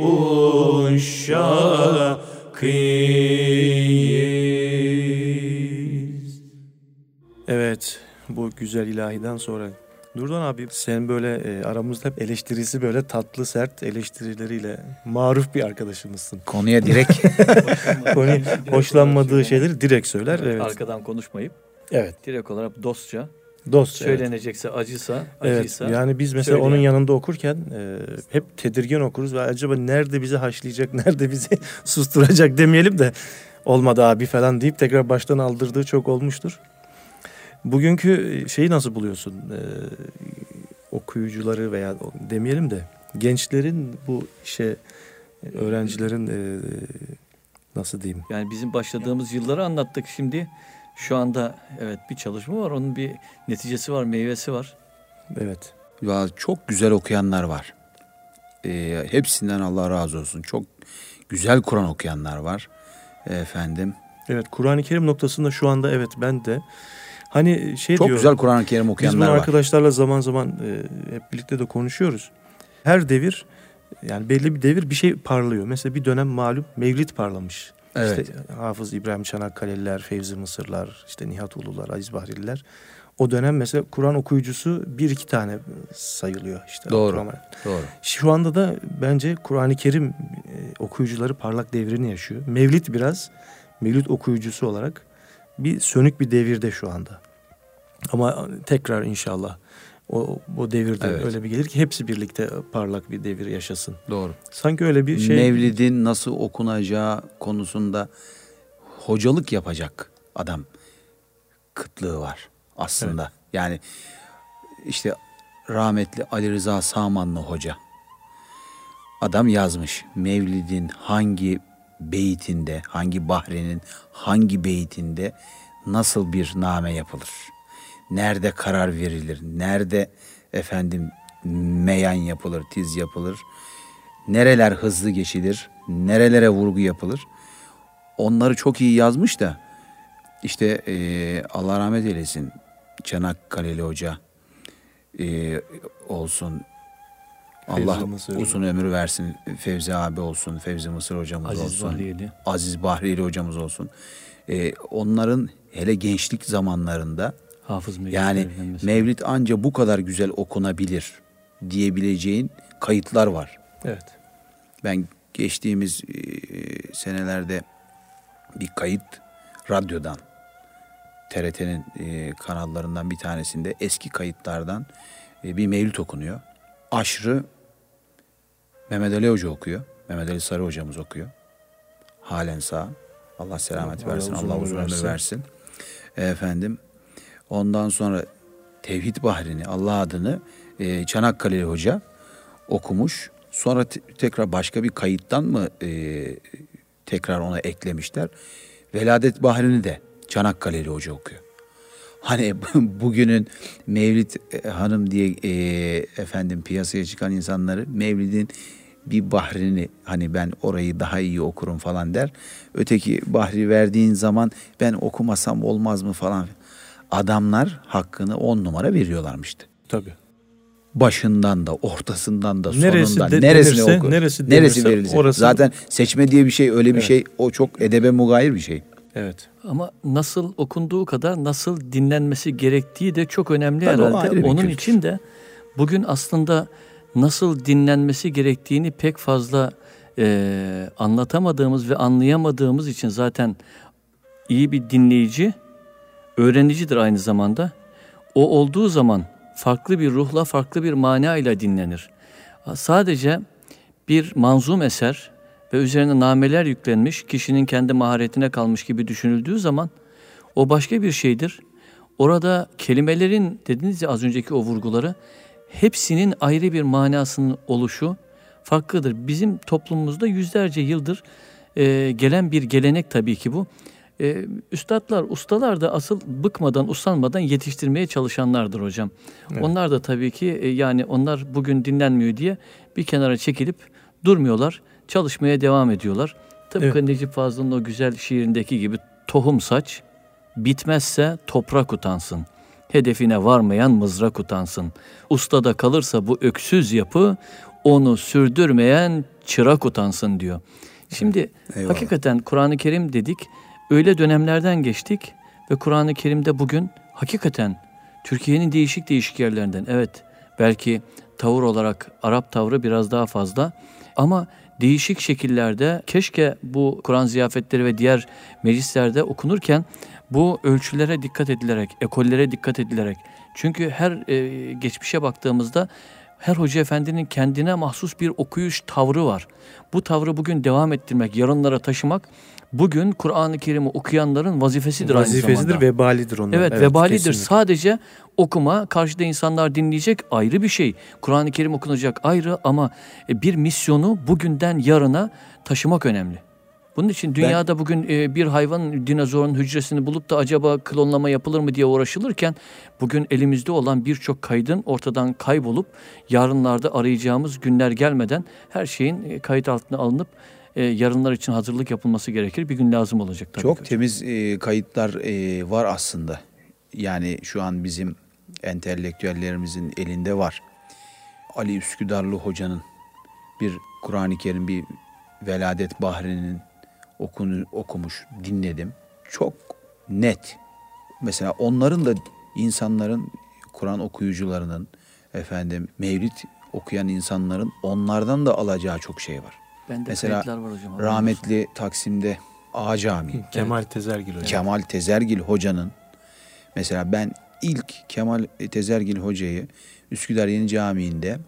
uşşakıyız. Evet, bu güzel ilahiden sonra Nurdan abi, sen böyle aramızda hep eleştirisi böyle tatlı sert eleştirileriyle maruf bir arkadaşımızsın. Konuya direkt Konu hoşlanmadığı şeyleri direkt söyler. Evet. Arkadan konuşmayıp Evet. direkt olarak dostça Dost. Evet. söylenecekse acıysa Evet. Yani biz mesela söyleyen. onun yanında okurken hep tedirgin okuruz ve acaba nerede bizi haşlayacak, nerede bizi susturacak demeyelim de olmadı abi falan deyip tekrar baştan aldırdığı çok olmuştur. Bugünkü şeyi nasıl buluyorsun? Okuyucuları veya demeyelim de gençlerin bu işe, öğrencilerin nasıl diyeyim? Yani bizim başladığımız yılları anlattık şimdi. Şu anda evet bir çalışma var. Onun bir neticesi var, meyvesi var. Evet. ya çok güzel okuyanlar var. Hepsinden Allah razı olsun. Çok güzel Kur'an okuyanlar var. Efendim. Evet, Kur'an-ı Kerim noktasında şu anda evet ben de hani Çok diyor, güzel Kur'an-ı Kerim biz okuyanlar bunu var. arkadaşlarla zaman zaman hep birlikte de konuşuyoruz. Her devir, yani belli bir devir bir şey parlıyor. Mesela bir dönem malum Mevlid parlamış. Evet. İşte Hafız İbrahim Çanakkale'liler, Fevzi Mısırlar, işte Nihat Ulular, Aziz Bahrililer. O dönem mesela Kur'an okuyucusu bir iki tane sayılıyor işte. Doğru. Doğru. Şu anda da bence Kur'an-ı Kerim okuyucuları parlak devrini yaşıyor. Mevlid biraz, Mevlid okuyucusu olarak bir sönük bir devirde şu anda. Ama tekrar inşallah o devirde Evet. öyle bir gelir ki hepsi birlikte parlak bir devir yaşasın. Doğru. Sanki öyle bir şey. Mevlid'in nasıl okunacağı konusunda hocalık yapacak adam kıtlığı var aslında. Evet. Yani işte rahmetli Ali Rıza Samanlı hoca. Adam yazmış Mevlid'in hangi beytinde, hangi bahrenin hangi beytinde nasıl bir name yapılır? Nerede karar verilir? Nerede meyan yapılır, tiz yapılır? Nereler hızlı geçilir? Nerelere vurgu yapılır? Onları çok iyi yazmış da işte Allah rahmet eylesin Çanakkale'li hoca olsun. Allah uzun ömür versin. Fevzi abi olsun, Fevzi Mısır hocamız Aziz olsun. Bahriyeli. Aziz Bahriyeli hocamız olsun. Onların hele gençlik zamanlarında Hafız yani Mevlid anca bu kadar güzel okunabilir diyebileceğin kayıtlar var. Evet. Ben geçtiğimiz senelerde bir kayıt radyodan, TRT'nin kanallarından bir tanesinde eski kayıtlardan bir mevlid okunuyor. Aşrı Mehmet Ali Hoca okuyor. Mehmet Ali Sarı hocamız okuyor. Halen sağ. Allah selamet versin. Allah uzun ömür versin. Ondan sonra Tevhid Bahri'ni, Allah adını Çanakkale'li hoca okumuş. Sonra tekrar başka bir kayıttan mı tekrar ona eklemişler. Veladet Bahri'ni de Çanakkale'li hoca okuyor. Hani bugünün Mevlid Hanım diye piyasaya çıkan insanları Mevlid'in bir bahrini hani ben orayı daha iyi okurum falan der. Öteki bahri verdiğin zaman ben okumasam olmaz mı falan. Adamlar hakkını 10 numara veriyorlarmıştı. Tabii. Başından da, ortasından da, neresi sonundan, neresini okur, neresi verilirse. Orası... Zaten seçme diye bir şey, öyle bir şey, o çok edebe mugayir bir şey. Evet. Ama nasıl okunduğu kadar nasıl dinlenmesi gerektiği de çok önemli tabii herhalde. Onun için de bugün aslında nasıl dinlenmesi gerektiğini pek fazla anlatamadığımız ve anlayamadığımız için zaten iyi bir dinleyici, öğrenicidir aynı zamanda. O olduğu zaman farklı bir ruhla, farklı bir mana ile dinlenir. Sadece bir manzum eser ve üzerine nameler yüklenmiş, kişinin kendi maharetine kalmış gibi düşünüldüğü zaman o başka bir şeydir. Orada kelimelerin, dediniz ya az önceki o vurguları, hepsinin ayrı bir manasının oluşu farklıdır. Bizim toplumumuzda yüzlerce yıldır gelen bir gelenek tabii ki bu. Üstadlar, ustalar da asıl bıkmadan, usanmadan yetiştirmeye çalışanlardır hocam. Evet. Onlar da tabii ki yani onlar bugün dinlenmiyor diye bir kenara çekilip durmuyorlar. Çalışmaya devam ediyorlar. Tıpkı Necip Fazıl'ın o güzel şiirindeki gibi tohum saç, bitmezse toprak utansın. Hedefine varmayan mızrak utansın. Ustada kalırsa bu öksüz yapı, onu sürdürmeyen çırak utansın diyor. Şimdi hakikaten Kur'an-ı Kerim dedik, öyle dönemlerden geçtik ve Kur'an-ı Kerim'de bugün hakikaten Türkiye'nin değişik yerlerinden, evet belki tavır olarak Arap tavrı biraz daha fazla ama değişik şekillerde keşke bu Kur'an ziyafetleri ve diğer meclislerde okunurken bu ölçülere dikkat edilerek, ekollere dikkat edilerek, çünkü her geçmişe baktığımızda her hoca efendinin kendine mahsus bir okuyuş tavrı var. Bu tavrı bugün devam ettirmek, yarınlara taşımak bugün Kur'an-ı Kerim'i okuyanların vazifesidir aynı zamanda. Vazifesidir, vebalidir onlar. Evet, vebalidir. Kesinlikle. Sadece okuma, karşıda insanlar dinleyecek ayrı bir şey. Kur'an-ı Kerim okunacak ayrı ama bir misyonu bugünden yarına taşımak önemli. Bunun için dünyada bugün bir hayvanın, dinozorun hücresini bulup da acaba klonlama yapılır mı diye uğraşılırken bugün elimizde olan birçok kaydın ortadan kaybolup yarınlarda arayacağımız günler gelmeden her şeyin kayıt altına alınıp yarınlar için hazırlık yapılması gerekir. Bir gün lazım olacak tabii. Çok temiz kayıtlar var aslında. Yani şu an bizim entelektüellerimizin elinde var. Ali Üsküdarlı Hoca'nın bir Kur'an-ı Kerim, bir Veladet Bahri'nin okumuş, dinledim. Çok net. Mesela onların da insanların, Kur'an okuyucularının, Mevlid okuyan insanların onlardan da alacağı çok şey var. Mesela var hocam, rahmetli Taksim'de Ağa Camii. Kemal Tezergil Hoca. Kemal Tezergil Hoca'nın, mesela ben ilk Kemal Tezergil Hoca'yı Üsküdar Yeni Camii'nde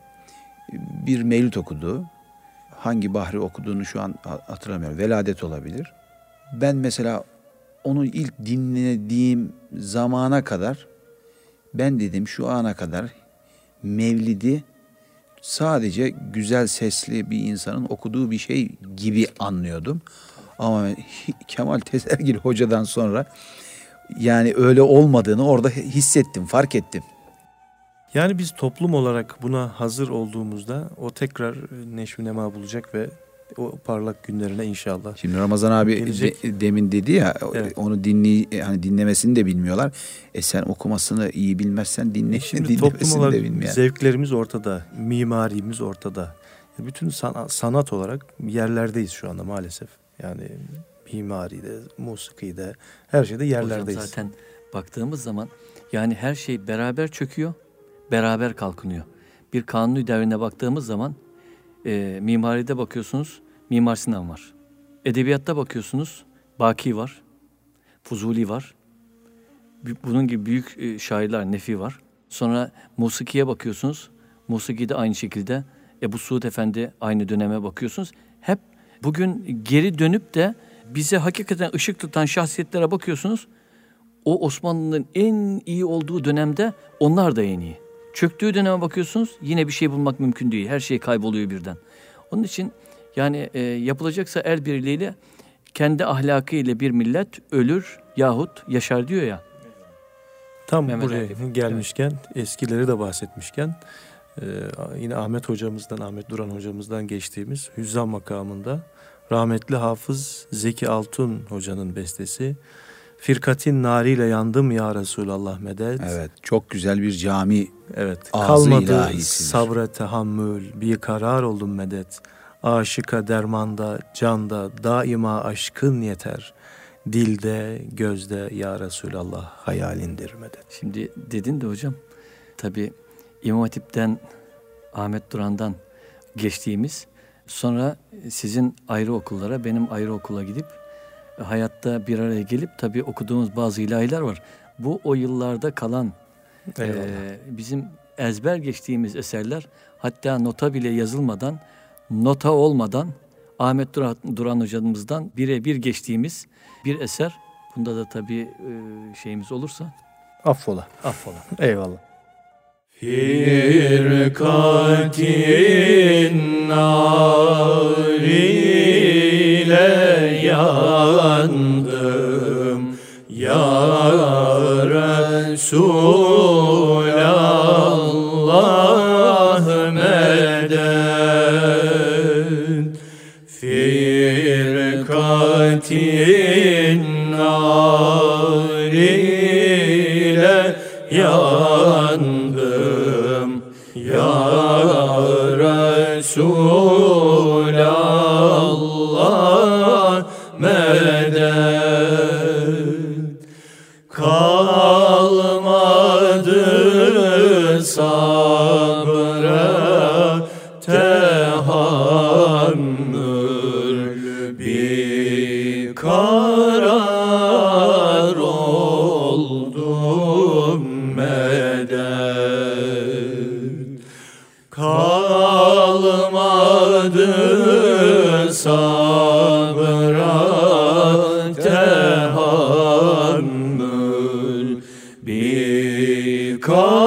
bir mevlid okudu. Hangi bahri okuduğunu şu an hatırlamıyorum. Veladet olabilir. Ben mesela onu ilk dinlediğim zamana kadar ben dedim şu ana kadar Mevlid'i sadece güzel sesli bir insanın okuduğu bir şey gibi anlıyordum. Ama Kemal Tezergil hocadan sonra yani öyle olmadığını orada hissettim, fark ettim. Yani biz toplum olarak buna hazır olduğumuzda o tekrar neşvi nema bulacak ve o parlak günlerine inşallah. Şimdi Ramazan abi demin dedi ya, evet, onu yani dinlemesini de bilmiyorlar. Sen okumasını iyi bilmezsen Şimdi toplum olarak zevklerimiz ortada, mimarimiz ortada. Bütün sanat olarak yerlerdeyiz şu anda maalesef. Yani mimaride, musikide, her şeyde yerlerdeyiz. Hocam zaten baktığımız zaman yani her şey beraber çöküyor, beraber kalkınıyor. Bir Kanuni devrine baktığımız zaman mimaride bakıyorsunuz, Mimar Sinan var. Edebiyatta bakıyorsunuz, Baki var, Fuzuli var. Bunun gibi büyük şairler, Nefi var. Sonra musikiye bakıyorsunuz, musikide aynı şekilde Ebu Suud Efendi, aynı döneme bakıyorsunuz. Hep bugün geri dönüp de bize hakikaten ışık tutan şahsiyetlere bakıyorsunuz. O Osmanlı'nın en iyi olduğu dönemde onlar da en iyi. Çöktüğü döneme bakıyorsunuz, yine bir şey bulmak mümkün değil. Her şey kayboluyor birden. Onun için yani yapılacaksa el birliğiyle kendi ahlakıyla bir millet ölür yahut yaşar diyor ya. Tam buraya gelmişken, eskileri de bahsetmişken yine Ahmet Duran hocamızdan geçtiğimiz Hüzzam makamında rahmetli Hafız Zeki Altun hocanın bestesi Firkatin nariyle yandım ya Resulallah medet. Evet, çok güzel bir cami. Evet, kalmadı ilahisidir. Sabre tehammül, bir karar oldum medet. Aşıka dermanda, canda, daima aşkın yeter. Dilde, gözde ya Resulallah hayalindir medet. Şimdi dedin de hocam, tabii İmam Hatip'ten, Ahmet Duran'dan geçtiğimiz, sonra sizin ayrı okullara, benim ayrı okula gidip hayatta bir araya gelip tabii okuduğumuz bazı ilahiler var. Bu o yıllarda kalan bizim ezber geçtiğimiz eserler, hatta nota bile yazılmadan, nota olmadan Ahmet Duran hocamızdan birebir geçtiğimiz bir eser. Bunda da tabii şeyimiz olursa affola. Eyvallah. Firkatin nariyle yandım ya Resulallah medet. Firkatin nariyle yandım ya Resulallah medet. Kalmadı sabra tehammül, bir karar oldum medet. Kalmadı sabra tehammül, bir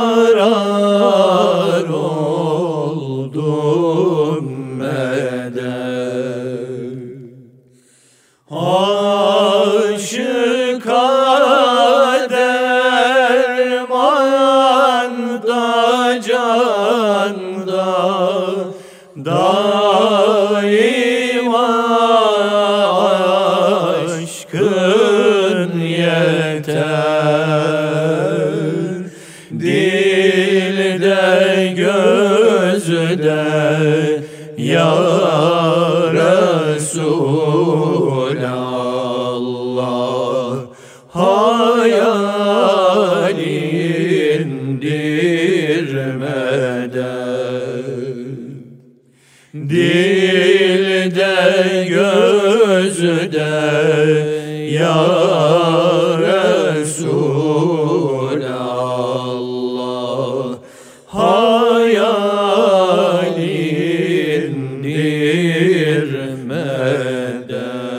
karar oldum medet. Aşıka dermanda, canda, daima aşkın yeter. Dilde, gözde ya Resulallah hayalindir medet. Dilde, gözde ya Resulallah hayalindir medet.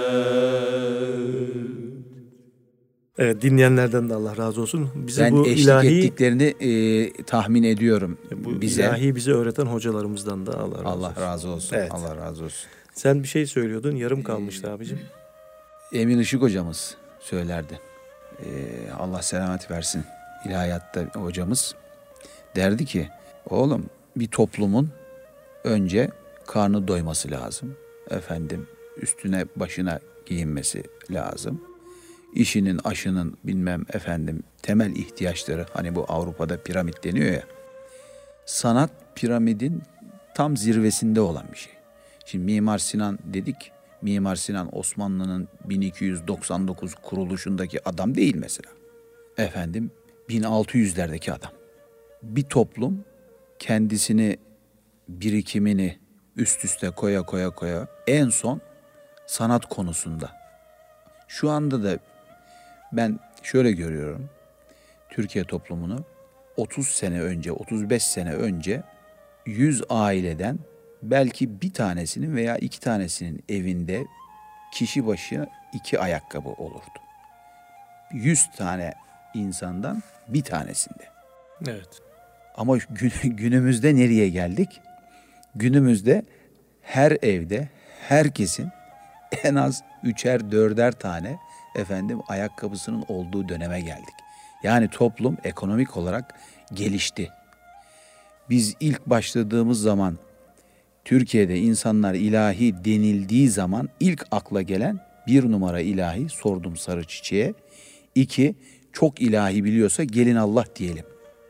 Evet, dinleyenlerden de Allah razı olsun. Bize Ben bu eşlik ettiklerini tahmin ediyorum. Bu ilahi bize öğreten hocalarımızdan da Allah razı olsun. Allah razı olsun. Evet. Allah razı olsun. Sen bir şey söylüyordun, yarım kalmıştı abicim. Emin Işık hocamız söylerdi. Allah selamet versin. İlahiyatta hocamız derdi ki, oğlum bir toplumun önce karnı doyması lazım. Efendim üstüne başına giyinmesi lazım. İşinin, aşının, bilmem efendim temel ihtiyaçları, hani bu Avrupa'da piramit deniyor ya. Sanat piramidin tam zirvesinde olan bir şey. Şimdi Mimar Sinan dedik. Mimar Sinan Osmanlı'nın 1299 kuruluşundaki adam değil mesela. Efendim 1600'lerdeki adam. Bir toplum kendisini, birikimini üst üste koya en son sanat konusunda. Şu anda da ben şöyle görüyorum. Türkiye toplumunu 30 sene önce, 35 sene önce 100 aileden belki bir tanesinin veya 2 tanesinin evinde kişi başı 2 ayakkabı olurdu. 100 tane insandan bir tanesinde. Evet. Ama günümüzde nereye geldik? Günümüzde her evde herkesin en az 3'er 4'er tane efendim ayakkabısının olduğu döneme geldik. Yani toplum ekonomik olarak gelişti. Biz ilk başladığımız zaman Türkiye'de insanlar ilahi denildiği zaman ilk akla gelen 1 numara ilahi sordum sarı çiçeğe. 2 çok ilahi biliyorsa gelin Allah diyelim.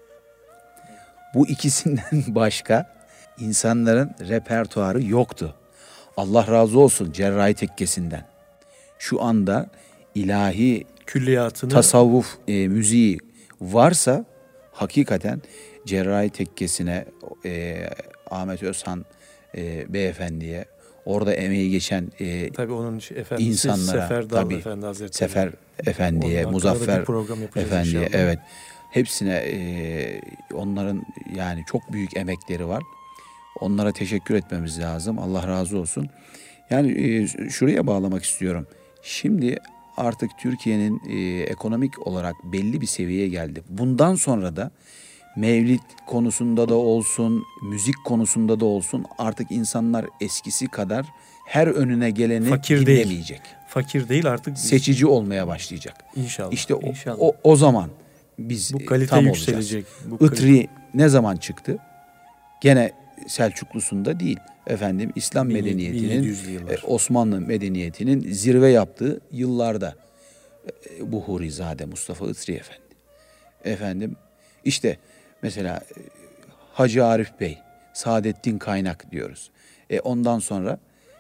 Bu ikisinden başka insanların repertuarı yoktu. Allah razı olsun Cerrahi Tekkesi'nden. Şu anda ilahi Külliyatını, tasavvuf müziği varsa hakikaten Cerrahi Tekkesi'ne Ahmet Özhan beyefendiye, orada emeği geçen tabii onun efendisi insanlara, Sefer Dal tabii, Efendi Hazretleri. Sefer Efendi'ye, Muzaffer Efendi'ye, inşallah. evet, hepsine onların yani çok büyük emekleri var. Onlara teşekkür etmemiz lazım. Allah razı olsun. Yani şuraya bağlamak istiyorum. Şimdi artık Türkiye'nin ekonomik olarak belli bir seviyeye geldi. Bundan sonra da mevlid konusunda da olsun, müzik konusunda da olsun artık insanlar eskisi kadar her önüne geleni fakir dinlemeyecek. Fakir değil artık. Seçici olmaya başlayacak. İnşallah. İşte İnşallah. o zaman biz bu kalite tam yükselecek. olacağız. Itri ne zaman çıktı? Gene Selçuklusunda değil. Efendim İslam medeniyetinin, Osmanlı medeniyetinin zirve yaptığı yıllarda Buhurizade Mustafa Itri Efendi. Efendim işte mesela Hacı Arif Bey, Saadettin Kaynak diyoruz. Ondan sonra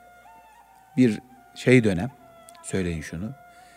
bir dönem, söyleyin şunu,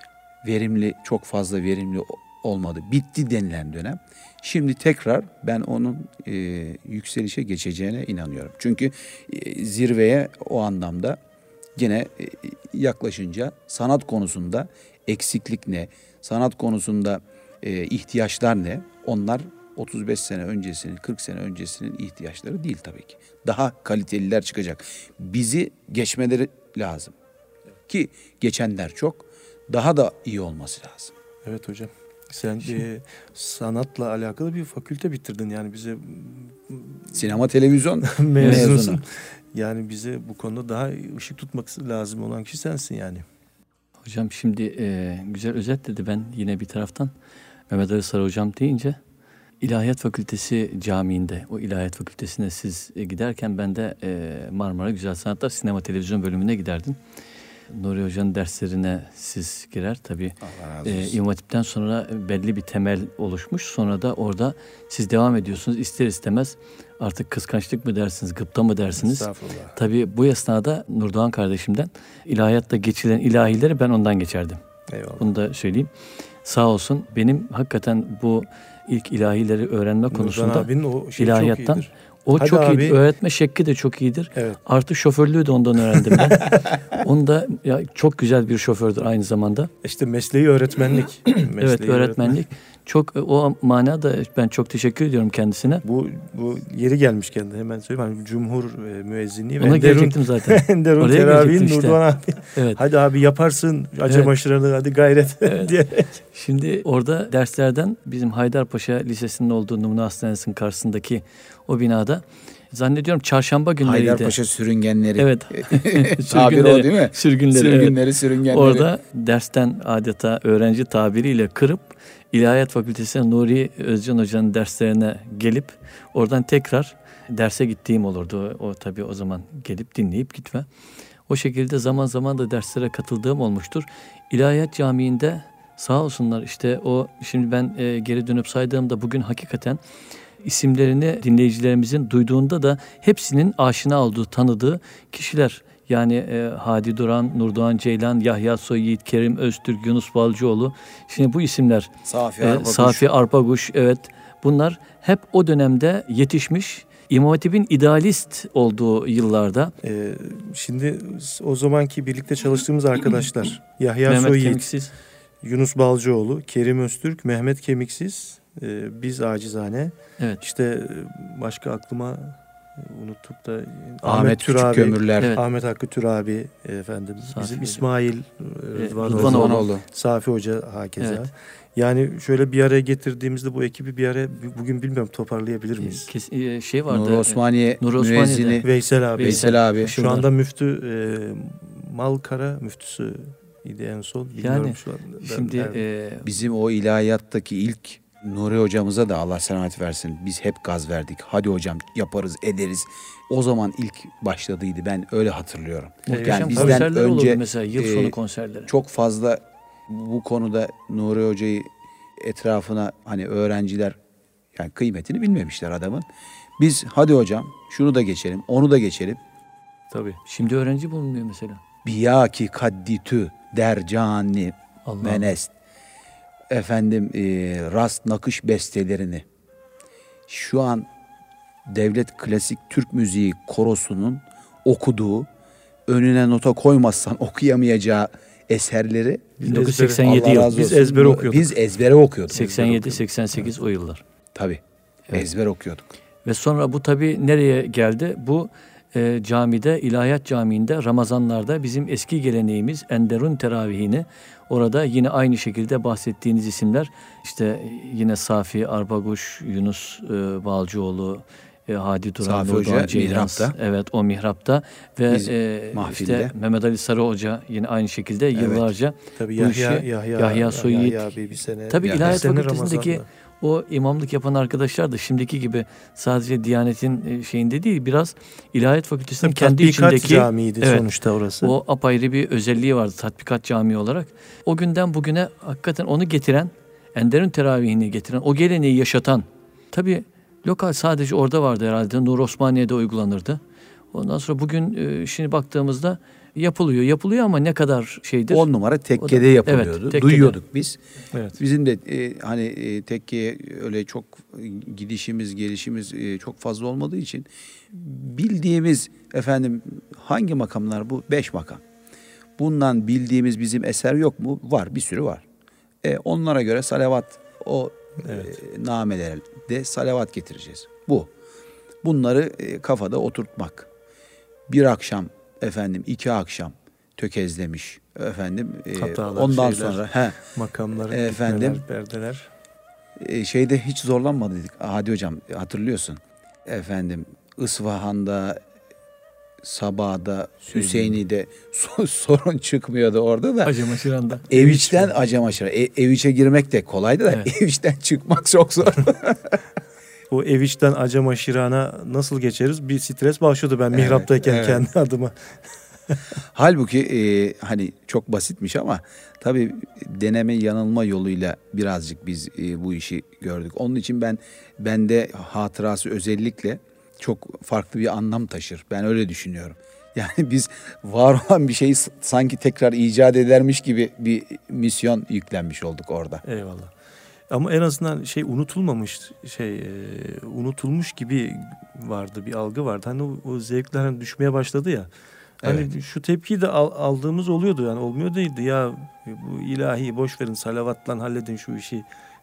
çok fazla verimli olmadı, bitti denilen dönem. Şimdi tekrar ben onun yükselişe geçeceğine inanıyorum. Çünkü zirveye o anlamda yine yaklaşınca sanat konusunda eksiklik ne, sanat konusunda ihtiyaçlar ne, onlar 35 sene öncesinin, 40 sene öncesinin ihtiyaçları değil tabii ki. Daha kaliteliler çıkacak. Bizi geçmeleri lazım. Ki geçenler çok, daha da iyi olması lazım. Evet hocam. Sen sanatla alakalı bir fakülte bitirdin, yani bize sinema televizyon mezunusun. Yani bize bu konuda daha ışık tutmak lazım olan kişi sensin yani. Hocam şimdi güzel özetledi. Ben yine bir taraftan Mehmet Ali Sarı hocam deyince İlahiyat Fakültesi Camii'nde, o İlahiyat Fakültesi'ne siz giderken ben de Marmara Güzel Sanatlar Sinema Televizyon bölümüne giderdim. Nuri Hoca'nın derslerine siz girer tabii. İmam Hatip'ten sonra belli bir temel oluşmuş. Sonra da orada siz devam ediyorsunuz. İster istemez artık kıskançlık mı dersiniz, gıpta mı dersiniz? Estağfurullah. Tabii bu esnada Nurdoğan kardeşimden ilahiyatta geçilen ilahileri ben ondan geçerdim. Eyvallah. Bunu da söyleyeyim. Sağ olsun benim hakikaten bu ilk ilahileri öğrenme konusunda ilahiyattan çok iyidir. o Hadi çok abi. iyi. Öğretme şekli de çok iyidir. Evet. Artı şoförlüğü de ondan öğrendim ben. Onu da çok güzel bir şofördür aynı zamanda. İşte mesleği öğretmenlik. Evet, öğretmenlik. Çok o manada ben çok teşekkür ediyorum kendisine. Bu yeri gelmişken de hemen söyleyeyim. Hani Cumhur müezzinliği ve Ona gelecektim zaten. Enderun Teravihin işte. Nurdoğan abi. Evet. Hadi abi yaparsın acem aşıranı, hadi gayret diye. Şimdi orada derslerden bizim Haydarpaşa Lisesi'nin olduğu Numune Hastanesi'nin karşısındaki o binada zannediyorum çarşamba günleriydi. Haydarpaşa sürüngenleri. Evet. Tabir o değil mi? Sürgünleri. Orada dersten adeta öğrenci tabiriyle kırıp İlahiyat Fakültesi'ne Nuri Özcan Hoca'nın derslerine gelip oradan tekrar derse gittiğim olurdu. O tabii o zaman gelip dinleyip gitme. O şekilde zaman zaman da derslere katıldığım olmuştur. İlahiyat Camii'nde sağ olsunlar işte o, şimdi ben geri dönüp saydığımda bugün hakikaten isimlerini dinleyicilerimizin duyduğunda da hepsinin aşina olduğu, tanıdığı kişiler. Yani Hadi Duran, Nurdoğan Ceylan, Yahya Soyyiğit, Kerim Öztürk, Yunus Balcıoğlu. Şimdi bu isimler Safi Arpaguş, evet, bunlar hep o dönemde yetişmiş. İmam Hatip'in idealist olduğu yıllarda. Şimdi o zamanki birlikte çalıştığımız arkadaşlar Yahya Mehmet Soyyiğit, Kemiksiz, Yunus Balcıoğlu, Kerim Öztürk, Mehmet Kemiksiz, biz acizane. Evet. İşte başka aklıma unuttuk da Ahmet Türabi, Küçükkömürler, evet. Ahmet Hakkı Türabi efendim, Safi bizim Hoca. İsmail Rıdvanoğlu. Safi Hoca hakeza. Evet. Yani şöyle bir araya getirdiğimizde bu ekibi bir araya bugün bilmiyorum toparlayabilir miyiz? Şey vardı. Nur Osmaniye Nur Osmaniye'de. müezzini Veysel abi. abi. Şu anda müftü Malkara müftüsü idi en son. Bilmiyorum Yani şu anda. şimdi Bizim o ilahiyattaki ilk Nuri hocamıza da Allah selamet versin. Biz hep gaz verdik. Hadi hocam yaparız, ederiz. O zaman ilk başladıydı. Ben öyle hatırlıyorum. muhteşem konserler olurdu mesela, yıl sonu konserleri. Çok fazla bu konuda Nuri Hoca'yı etrafına hani öğrenciler yani kıymetini bilmemişler adamın. Biz hadi hocam şunu da geçelim, onu da geçelim. tabii. Şimdi öğrenci bulunmuyor mesela. Biyaki kadditü dercani Allah. menest. Efendim rast nakış bestelerini şu an Devlet Klasik Türk Müziği Korosu'nun okuduğu, önüne nota koymazsan okuyamayacağı eserleri 1987 yıl. Biz ezbere okuyorduk. Biz ezbere okuyorduk. 87-88 o yıllar. Tabii. Evet. Ezber okuyorduk. Ve sonra bu tabii nereye geldi? Bu camide, İlahiyat Camii'nde Ramazanlarda bizim eski geleneğimiz Enderun Teravihini, orada yine aynı şekilde bahsettiğiniz isimler, işte yine Safi Arpaguş, Yunus Balcıoğlu, Hadi Duran, Safi Nurdoğan Hoca Ceylan, mihrapta. Evet, o mihrapta ve Biz mahfilde. işte Mehmet Ali Sarı Hoca yine aynı şekilde yıllarca Tabii bu Yahya Soyyiğit. abi bir sene. Tabii Yani İlahiyat sene Fakültesindeki Ramazan'da. o imamlık yapan arkadaşlar da şimdiki gibi sadece Diyanet'in şeyinde değil, biraz İlahiyat Fakültesi'nin kendi Tatbikat içindeki camiydi evet, sonuçta orası. o apayrı bir özelliği vardı tatbikat camii olarak. O günden bugüne hakikaten onu getiren, Enderun Teravihini getiren, o geleneği yaşatan, tabii lokal sadece orada vardı herhalde. Nur Osmaniye'de uygulanırdı. Ondan sonra bugün şimdi baktığımızda yapılıyor ama ne kadar şeydir? 10 numara tekkede Evet, yapılıyordu. tekkede. Duyuyorduk biz. Evet. Bizim de hani tekkeye öyle çok gidişimiz, gelişimiz çok fazla olmadığı için bildiğimiz efendim hangi makamlar bu? 5 makam. Bundan bildiğimiz bizim eser yok mu? Var, bir sürü var. Onlara göre salavat, o namelerde salavat getireceğiz. Bu. Bunları kafada oturtmak. Bir akşam efendim, 2 akşam tökezlemiş efendim. Hatalar, ondan şeyler, sonra makamları, efendim, perdeler. Şeyde hiç zorlanmadık. Hadi hocam hatırlıyorsun. Efendim İsfahan'da, Sabah'da, Hüseyin'i'de sorun çıkmıyordu orada da. Acemaşıran'da. Eviç'ten Acemaşıra. Eviç'e girmek de kolaydı da Evet. Eviç'ten çıkmak çok zor. O Eviç'ten Acemaşıran'a nasıl geçeriz? Bir stres başladı ben mihraptayken evet. kendi adıma. Halbuki hani çok basitmiş ama tabii deneme yanılma yoluyla birazcık biz bu işi gördük. Onun için bende hatırası özellikle çok farklı bir anlam taşır. Ben öyle düşünüyorum. Yani biz var olan bir şeyi sanki tekrar icat edermiş gibi bir misyon yüklenmiş olduk orada. Eyvallah. Ama en azından unutulmamış, unutulmuş gibi vardı, bir algı vardı. Hani o zevkler hani düşmeye başladı ya. Hani Evet. şu tepkiyi de aldığımız oluyordu, yani olmuyor değildi ya, bu ilahi boş verin, salavatla halledin şu işi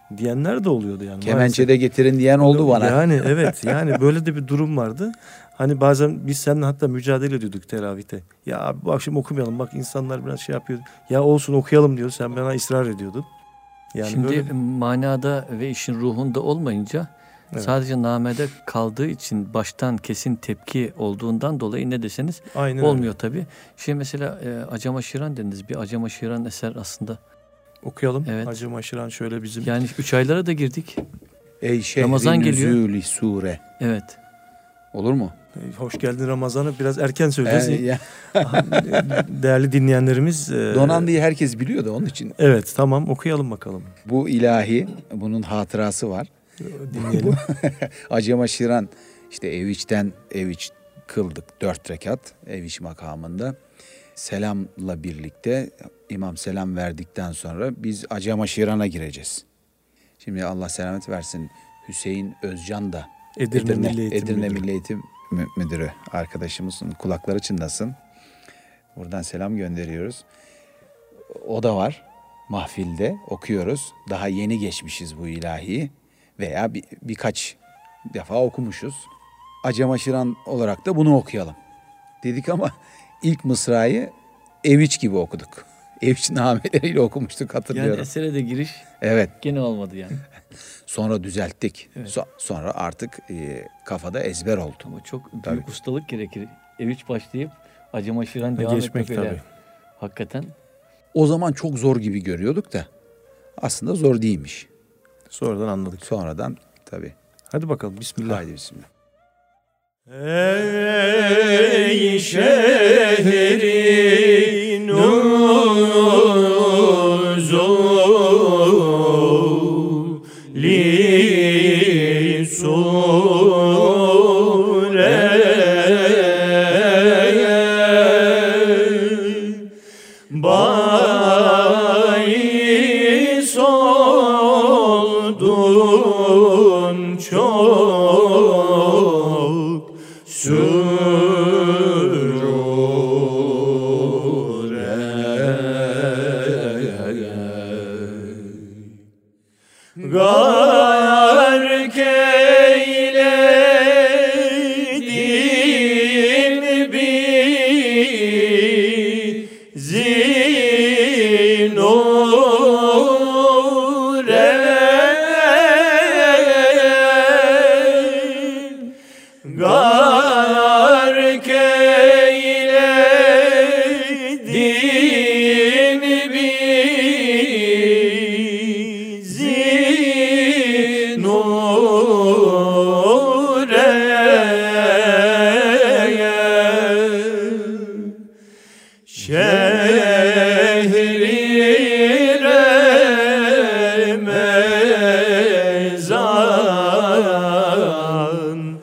diyenler de oluyordu yani. Kemençe de getirin diyen oldu bana. Yani evet, yani böyle de bir durum vardı. Hani bazen biz seninle hatta mücadele ediyorduk teravihte. Ya abi bu akşam okumayalım, bak insanlar biraz şey yapıyor. Ya olsun okuyalım diyor, sen bana ısrar ediyordun. Yani şimdi böyle... manada ve işin ruhunda olmayınca, evet, sadece namede kaldığı için baştan kesin tepki olduğundan dolayı ne deseniz aynen olmuyor tabii. Şimdi mesela Acem Aşiran dediniz. Bir Acem Aşiran eser aslında. Okuyalım. Evet. Acem Aşiran şöyle bizim. Yani 3 aylara da girdik. Ey şehri Ramazan geliyor. nüzûli sure. Evet. Olur mu? Hoş geldin Ramazan'ı biraz erken söyleyeceğiz. Değerli dinleyenlerimiz. Donandı'yı herkes biliyor da onun için. Evet, tamam, okuyalım bakalım. Bu ilahi, bunun hatırası var. Dinleyelim. Acem Aşiran işte Eviç kıldık 4 rekat Eviç makamında. Selamla birlikte imam selam verdikten sonra biz Acem Aşiran'a gireceğiz. Şimdi Allah selamet versin, Hüseyin Özcan da Edirne Milli Eğitim Müdürü arkadaşımızın kulakları çınlasın. Buradan selam gönderiyoruz. O da var. Mahfilde okuyoruz. Daha yeni geçmişiz bu ilahiyi veya birkaç defa okumuşuz. Acem Aşiran olarak da bunu okuyalım dedik ama ilk mısrayı Eviç gibi okuduk. Eviç nameleriyle okumuştuk, hatırlıyorum. Yani esere de giriş evet, gene olmadı yani. Sonra düzelttik. Evet. Sonra artık kafada ezber oldu. Ama çok büyük ustalık gerekir. Eviç başlayıp Acem Aşiran devam etmek tabii. Hakikaten. O zaman çok zor gibi görüyorduk da aslında zor değilmiş. Sonradan anladık. Sonradan tabii. Hadi bakalım, bismillah. Haydi bismillah. Ey şehri nuzuli sure bahis oldun çok gark eyledin bizi nure gark eyledin bizi nure şehri Remezan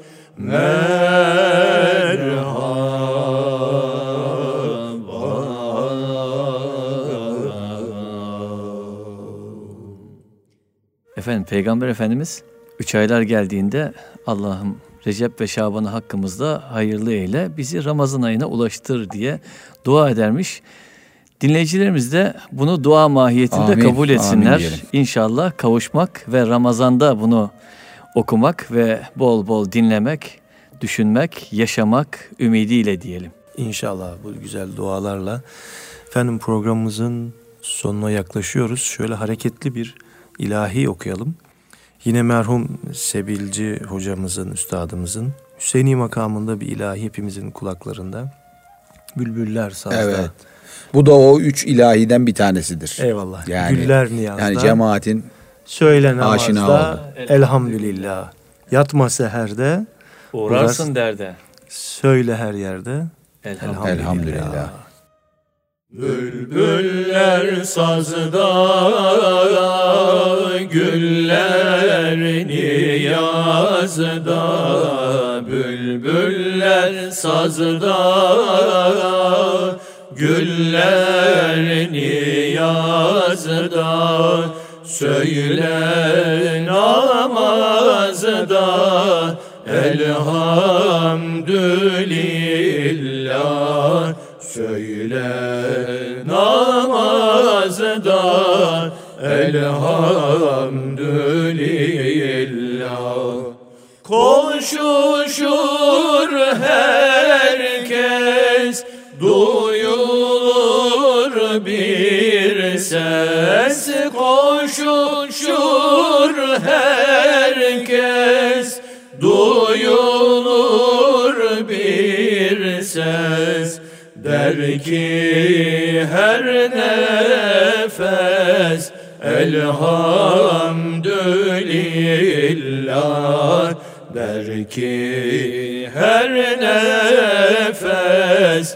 Efendim Peygamber Efendimiz 3 aylar geldiğinde Allah'ım Recep ve Şaban'ı hakkımızda hayırlı eyle, bizi Ramazan ayına ulaştır diye dua edermiş. Dinleyicilerimiz de bunu dua mahiyetinde kabul etsinler. İnşallah kavuşmak ve Ramazan'da bunu okumak ve bol bol dinlemek, düşünmek, yaşamak ümidiyle diyelim. İnşallah bu güzel dualarla. Efendim programımızın sonuna yaklaşıyoruz. Şöyle hareketli bir ilahi okuyalım. Yine merhum Sebilci hocamızın, üstadımızın Hüseyni makamında bir ilahi hepimizin kulaklarında. Bülbüller sazda. Evet. Bu da o 3 ilahiden bir tanesidir. Eyvallah. Yani, Güller niyazda. Yani cemaatin söyle namazda elhamdülillah. Yatma seherde. Uğrarsın derde. Söyle her yerde elhamdülillah. Bülbüller sazda, güller niyazda. Bülbüller sazda, güller niyazda. Söyle namazda elhamdülillah. Söyle namazda elhamdülillah. koşuşur herkes, duyulur bir ses. Koşuşur herkes, duyulur bir ses. Der ki her nefes elhamdülillah. Der ki her nefes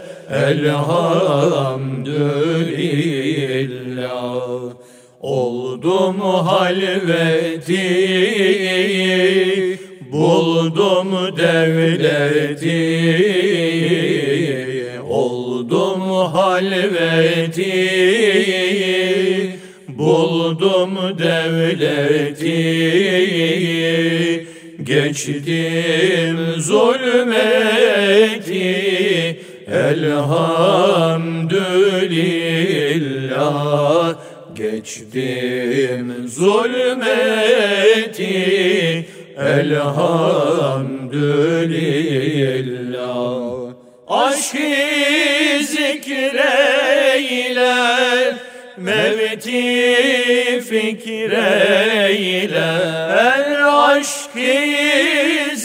elhamdülillah. Oldum halveti, buldum devleti. Oldum halveti, buldum devleti. Geçtim zulmeti, elhamdülillah. Geçtim zulmeti, elhamdülillah. Aşk-ı zikreyler, mevti fikreyler. Aşk-ı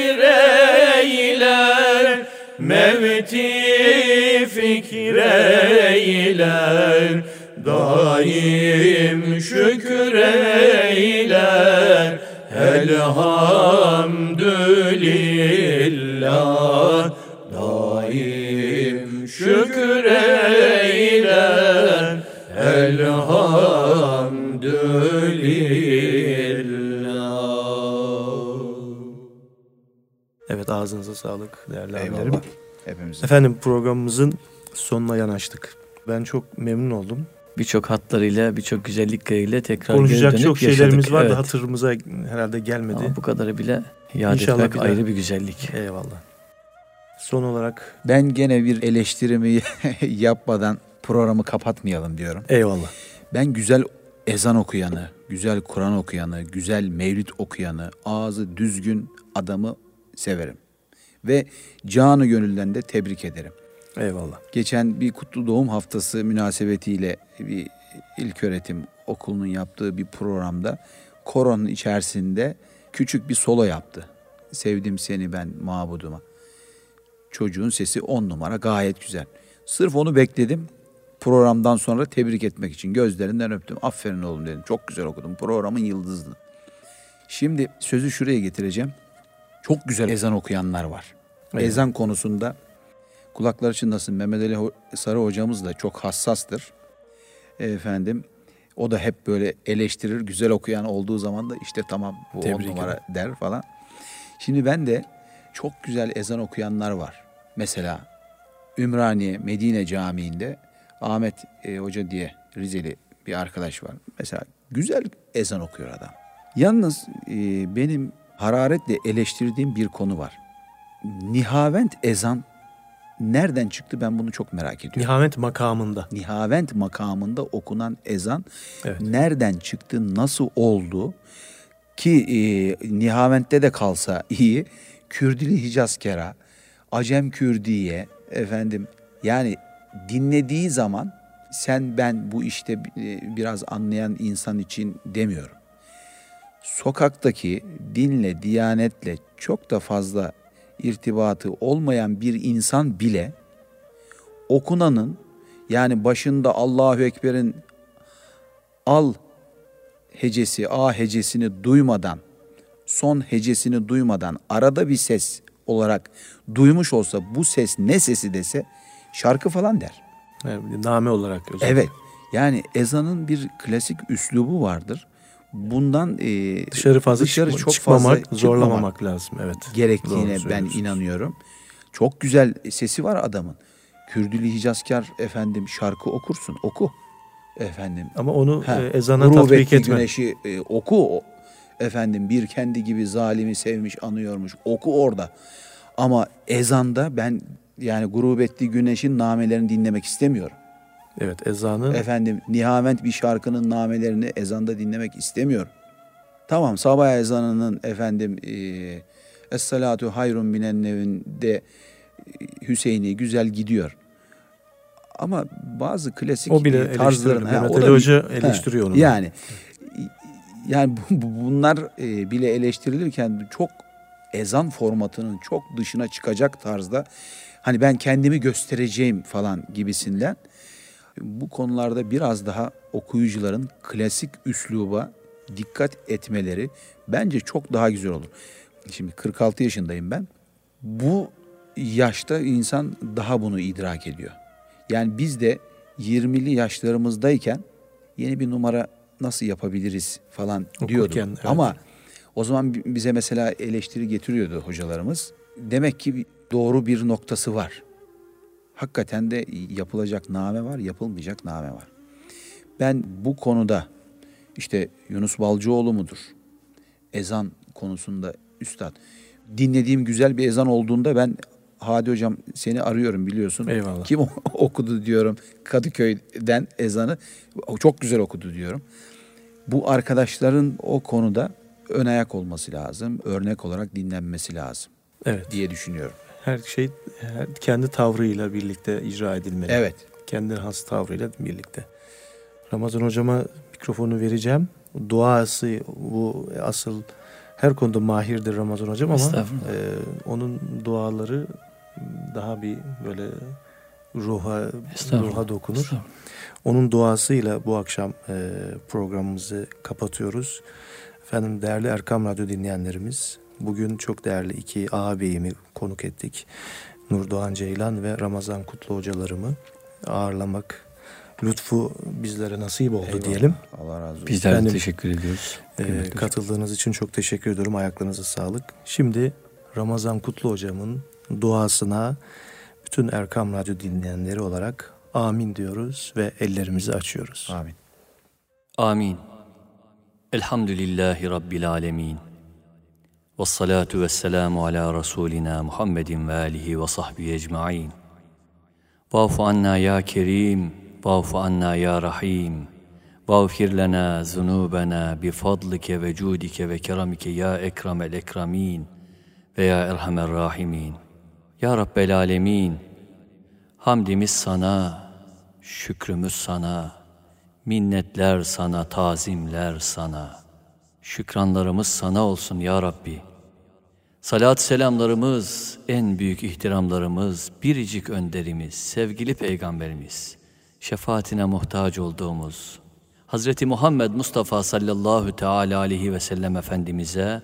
zikreyler, mevti fikreyler. Daim şükreyler, elhamdülillah. Daim şükreyler, elhamdülillah. Evet, ağzınıza sağlık değerli abilerim. Eyvallah. Hepimizin. Efendim, programımızın sonuna yanaştık. Ben çok memnun oldum. Birçok hatlarıyla, birçok güzellikleriyle tekrar konuşacak geri dönüp çok yaşadık. şeylerimiz var da Evet. hatırımıza herhalde gelmedi. Ama bu kadarı bile yad İnşallah etmek bir daha. ayrı bir güzellik. Eyvallah. Son olarak Ben gene bir eleştirimi yapmadan programı kapatmayalım diyorum. eyvallah. Ben güzel ezan okuyanı, güzel Kur'an okuyanı, güzel mevlid okuyanı, ağzı düzgün adamı severim. Ve canı gönülden de tebrik ederim. Eyvallah. Geçen bir kutlu doğum haftası münasebetiyle bir ilköğretim okulunun yaptığı bir programda koronun içerisinde küçük bir solo yaptı. Sevdim seni ben mabuduma. Çocuğun sesi 10 numara, gayet güzel. Sırf onu bekledim. Programdan sonra tebrik etmek için gözlerinden öptüm. Aferin oğlum dedim. Çok güzel okudum. Programın yıldızını. Şimdi sözü şuraya getireceğim. Çok güzel ezan okuyanlar var. Evet. Ezan konusunda kulakları çınlasın. Mehmet Ali Sarı hocamız da çok hassastır. Efendim, o da hep böyle eleştirir. Güzel okuyan olduğu zaman da işte tamam bu Tebrik 10 numara der falan. Şimdi ben de çok güzel ezan okuyanlar var. Mesela Ümraniye Medine Camii'nde Ahmet Hoca diye Rizeli bir arkadaş var. Mesela güzel ezan okuyor adam. Yalnız benim hararetle eleştirdiğim bir konu var. Nihavent ezan nereden çıktı, ben bunu çok merak ediyorum. Nihavent makamında. Nihavent makamında okunan ezan Evet. nereden çıktı, nasıl oldu ki Nihavent'te de kalsa iyi, Kürdili Hicazkera, Acem Kürdiye efendim, yani dinlediği zaman sen ben bu işte biraz anlayan insan için demiyorum. Sokaktaki dinle, diyanetle çok da fazla irtibatı olmayan bir insan bile okunanın, yani başında Allahu Ekber'in al hecesi, a hecesini duymadan, son hecesini duymadan arada bir ses olarak duymuş olsa, bu ses ne sesi dese şarkı falan der. Evet, name olarak özellikle. Evet, yani ezanın bir klasik üslubu vardır. Bundan Dışarı fazla çok çıkmamak, fazla zorlamamak lazım. Evet. gerektiğine Doğru ben söylüyorsunuz. inanıyorum. Çok güzel sesi var adamın. Kürdili Hicazkar efendim şarkı okursun, oku efendim. Ama onu Ha, ezana tatbik Gurbetli etme. güneşi oku efendim, bir kendi gibi zalimi sevmiş anıyormuş, oku orada. Ama ezanda ben yani Gurbetli Güneş'in namelerini dinlemek istemiyorum. Evet, ezanı Efendim Nihavent bir şarkının namelerini ezanda dinlemek istemiyorum. Tamam, sabah ezanının efendim Es-salatu hayrun minen nevinde Hüseyin'i güzel gidiyor. Ama bazı klasik o bile tarzların Mehmet Ali Hoca eleştiriyor onu. Yani bunlar bile eleştirilirken çok ezan formatının çok dışına çıkacak tarzda, hani ben kendimi göstereceğim falan gibisinden, bu konularda biraz daha okuyucuların klasik üsluba dikkat etmeleri bence çok daha güzel olur. Şimdi 46 yaşındayım ben. Bu yaşta insan daha bunu idrak ediyor. Yani biz de 20'li yaşlarımızdayken yeni bir numara nasıl yapabiliriz falan diyorduk. Evet. Ama o zaman bize mesela eleştiri getiriyordu hocalarımız. Demek ki doğru bir noktası var. Hakikaten de yapılacak name var, yapılmayacak name var. Ben bu konuda işte Yunus Balcıoğlu mudur? Ezan konusunda üstad. Dinlediğim güzel bir ezan olduğunda ben Hadi hocam seni arıyorum biliyorsun. Eyvallah. Kim okudu diyorum Kadıköy'den ezanı. Çok güzel okudu diyorum. Bu arkadaşların o konuda ön ayak olması lazım. Örnek olarak dinlenmesi lazım. Evet. Diye düşünüyorum. Her şey kendi tavrıyla birlikte icra edilmeli. Evet. Kendi has tavrıyla birlikte. Ramazan hocama mikrofonu vereceğim. Duası bu asıl her konuda mahirdir Ramazan hocam ama onun duaları daha bir böyle ruha dokunur. Onun duasıyla bu akşam programımızı kapatıyoruz. Efendim değerli Erkam Radyo dinleyenlerimiz, bugün çok değerli iki ağabeyimi konuk ettik. Nurdoğan Ceylan ve Ramazan Kutlu hocalarımı ağırlamak lütfu bizlere nasip oldu. Eyvallah. Diyelim. Allah razı olsun. Bizler de teşekkür ediyoruz. Katıldığınız için çok teşekkür ediyorum. Ayaklarınıza sağlık. Şimdi Ramazan Kutlu hocamın duasına bütün Erkam Radyo dinleyenleri olarak amin diyoruz ve ellerimizi açıyoruz. Amin. Amin. Elhamdülillahi Rabbil alemin. Vessalatu vesselamu ala Resulina Muhammedin ve alihi ve sahbihi ecma'in. Va'fu anna ya kerim, va'fu anna ya rahim. Vağfir lana zunubana bifadlike ve cudike ve keramike ya ekremel ekremin ve ya erhamer rahimin. Ya Rabbel alemin, hamdimiz sana, şükrümüz sana, minnetler sana, tazimler sana, şükranlarımız sana olsun ya Rabbi. Salat selamlarımız, en büyük ihtiramlarımız, biricik önderimiz, sevgili peygamberimiz, şefaatine muhtaç olduğumuz Hazreti Muhammed Mustafa sallallahu teala aleyhi ve sellem Efendimiz'e,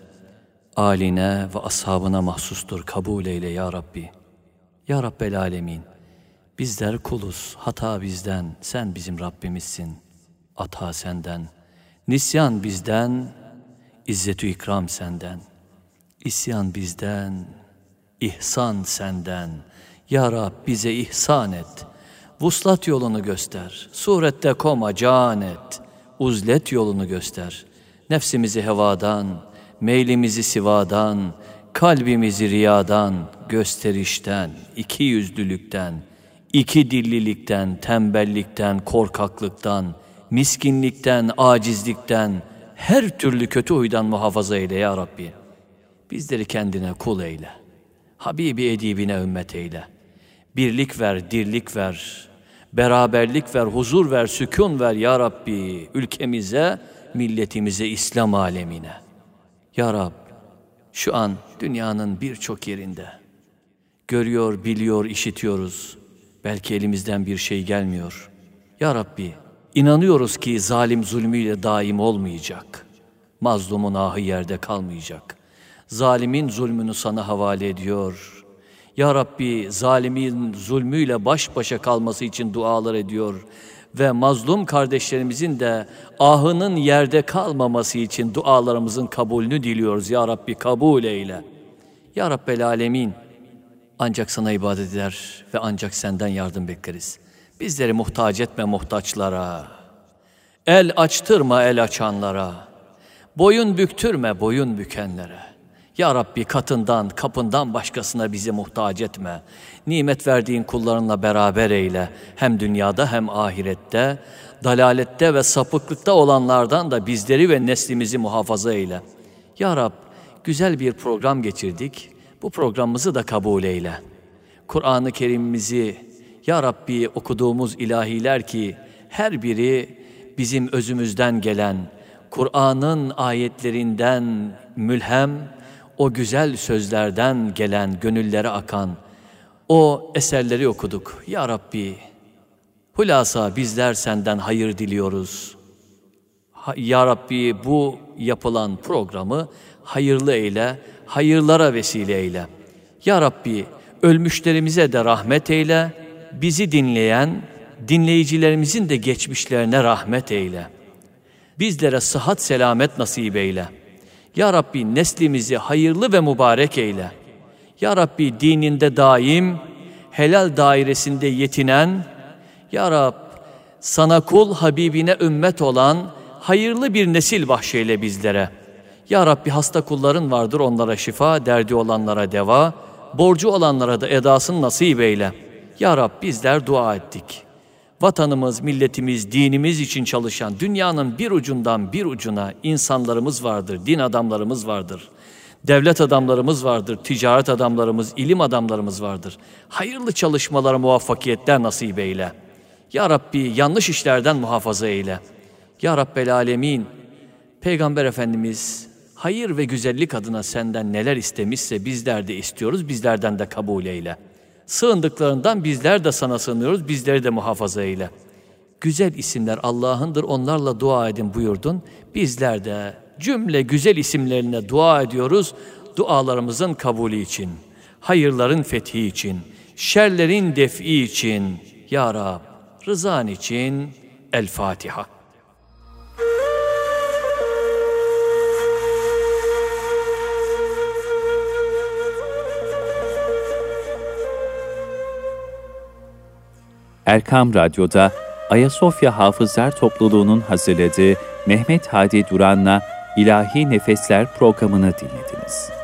âline ve ashabına mahsustur, kabul eyle ya Rabbi. Ya Rabbel alemin, bizler kuluz, hata bizden, sen bizim Rabbimizsin. Ata senden, nisyan bizden, izzet-ü ikram senden. İsyan bizden, ihsan senden. Ya Rab bize ihsan et. Vuslat yolunu göster. Surette koma can et. Uzlet yolunu göster. Nefsimizi hevadan, meylimizi sivadan, kalbimizi riyadan, gösterişten, ikiyüzlülükten, iki dillilikten, tembellikten, korkaklıktan, miskinlikten, acizlikten, her türlü kötü huydan muhafaza eyle ya Rabbi. Bizleri kendine kul eyle. Habibi edibine ümmet eyle. Birlik ver, dirlik ver, beraberlik ver, huzur ver, sükun ver ya Rabbi. Ülkemize, milletimize, İslam alemine. Ya Rab, şu an dünyanın birçok yerinde görüyor, biliyor, işitiyoruz. Belki elimizden bir şey gelmiyor. Ya Rabbi, inanıyoruz ki zalim zulmüyle daim olmayacak. Mazlumun ahı yerde kalmayacak. Zalimin zulmünü sana havale ediyor. Ya Rabbi, zalimin zulmüyle baş başa kalması için dualar ediyor. Ve mazlum kardeşlerimizin de ahının yerde kalmaması için dualarımızın kabulünü diliyoruz. Ya Rabbi kabul eyle. Ya Rabbel alemin, ancak sana ibadet eder ve ancak senden yardım bekleriz. Bizleri muhtaç etme muhtaçlara. El açtırma el açanlara. Boyun büktürme boyun bükenlere. Ya Rabbi katından, kapından başkasına bizi muhtaç etme. Nimet verdiğin kullarınla beraber eyle. Hem dünyada hem ahirette, dalalette ve sapıklıkta olanlardan da bizleri ve neslimizi muhafaza eyle. Ya Rab, güzel bir program geçirdik. Bu programımızı da kabul eyle. Kur'an-ı Kerim'imizi Ya Rabbi okuduğumuz ilahiler ki her biri bizim özümüzden gelen, Kur'an'ın ayetlerinden mülhem, o güzel sözlerden gelen, gönüllere akan o eserleri okuduk. Ya Rabbi, hulasa bizler senden hayır diliyoruz. Ya Rabbi bu yapılan programı hayırlı eyle, hayırlara vesile eyle. Ya Rabbi ölmüşlerimize de rahmet eyle, bizi dinleyen dinleyicilerimizin de geçmişlerine rahmet eyle. Bizlere sıhhat selamet nasip eyle. Ya Rabbi neslimizi hayırlı ve mübarek eyle. Ya Rabbi dininde daim, helal dairesinde yetinen, Ya Rab sana kul, Habibine ümmet olan hayırlı bir nesil bahşeyle bizlere. Ya Rabbi hasta kulların vardır, onlara şifa, derdi olanlara deva, borcu olanlara da edasını nasip eyle. Ya Rab bizler dua ettik. Vatanımız, milletimiz, dinimiz için çalışan dünyanın bir ucundan bir ucuna insanlarımız vardır, din adamlarımız vardır. Devlet adamlarımız vardır, ticaret adamlarımız, ilim adamlarımız vardır. Hayırlı çalışmalara muvaffakiyetler nasip eyle. Ya Rabbi yanlış işlerden muhafaza eyle. Ya Rabbel Alemin, Peygamber Efendimiz hayır ve güzellik adına senden neler istemişse bizler de istiyoruz, bizlerden de kabul eyle. Sığındıklarından bizler de sana sığınıyoruz, bizleri de muhafaza eyle. Güzel isimler Allah'ındır, onlarla dua edin buyurdun. Bizler de cümle güzel isimlerine dua ediyoruz, dualarımızın kabulü için, hayırların fethi için, şerlerin defi için, Ya Rab, rızan için. El Fatiha. Erkam Radyo'da Ayasofya Hafızlar Topluluğu'nun hazırladığı Mehmet Hadi Duran'la İlahi Nefesler programını dinlediniz.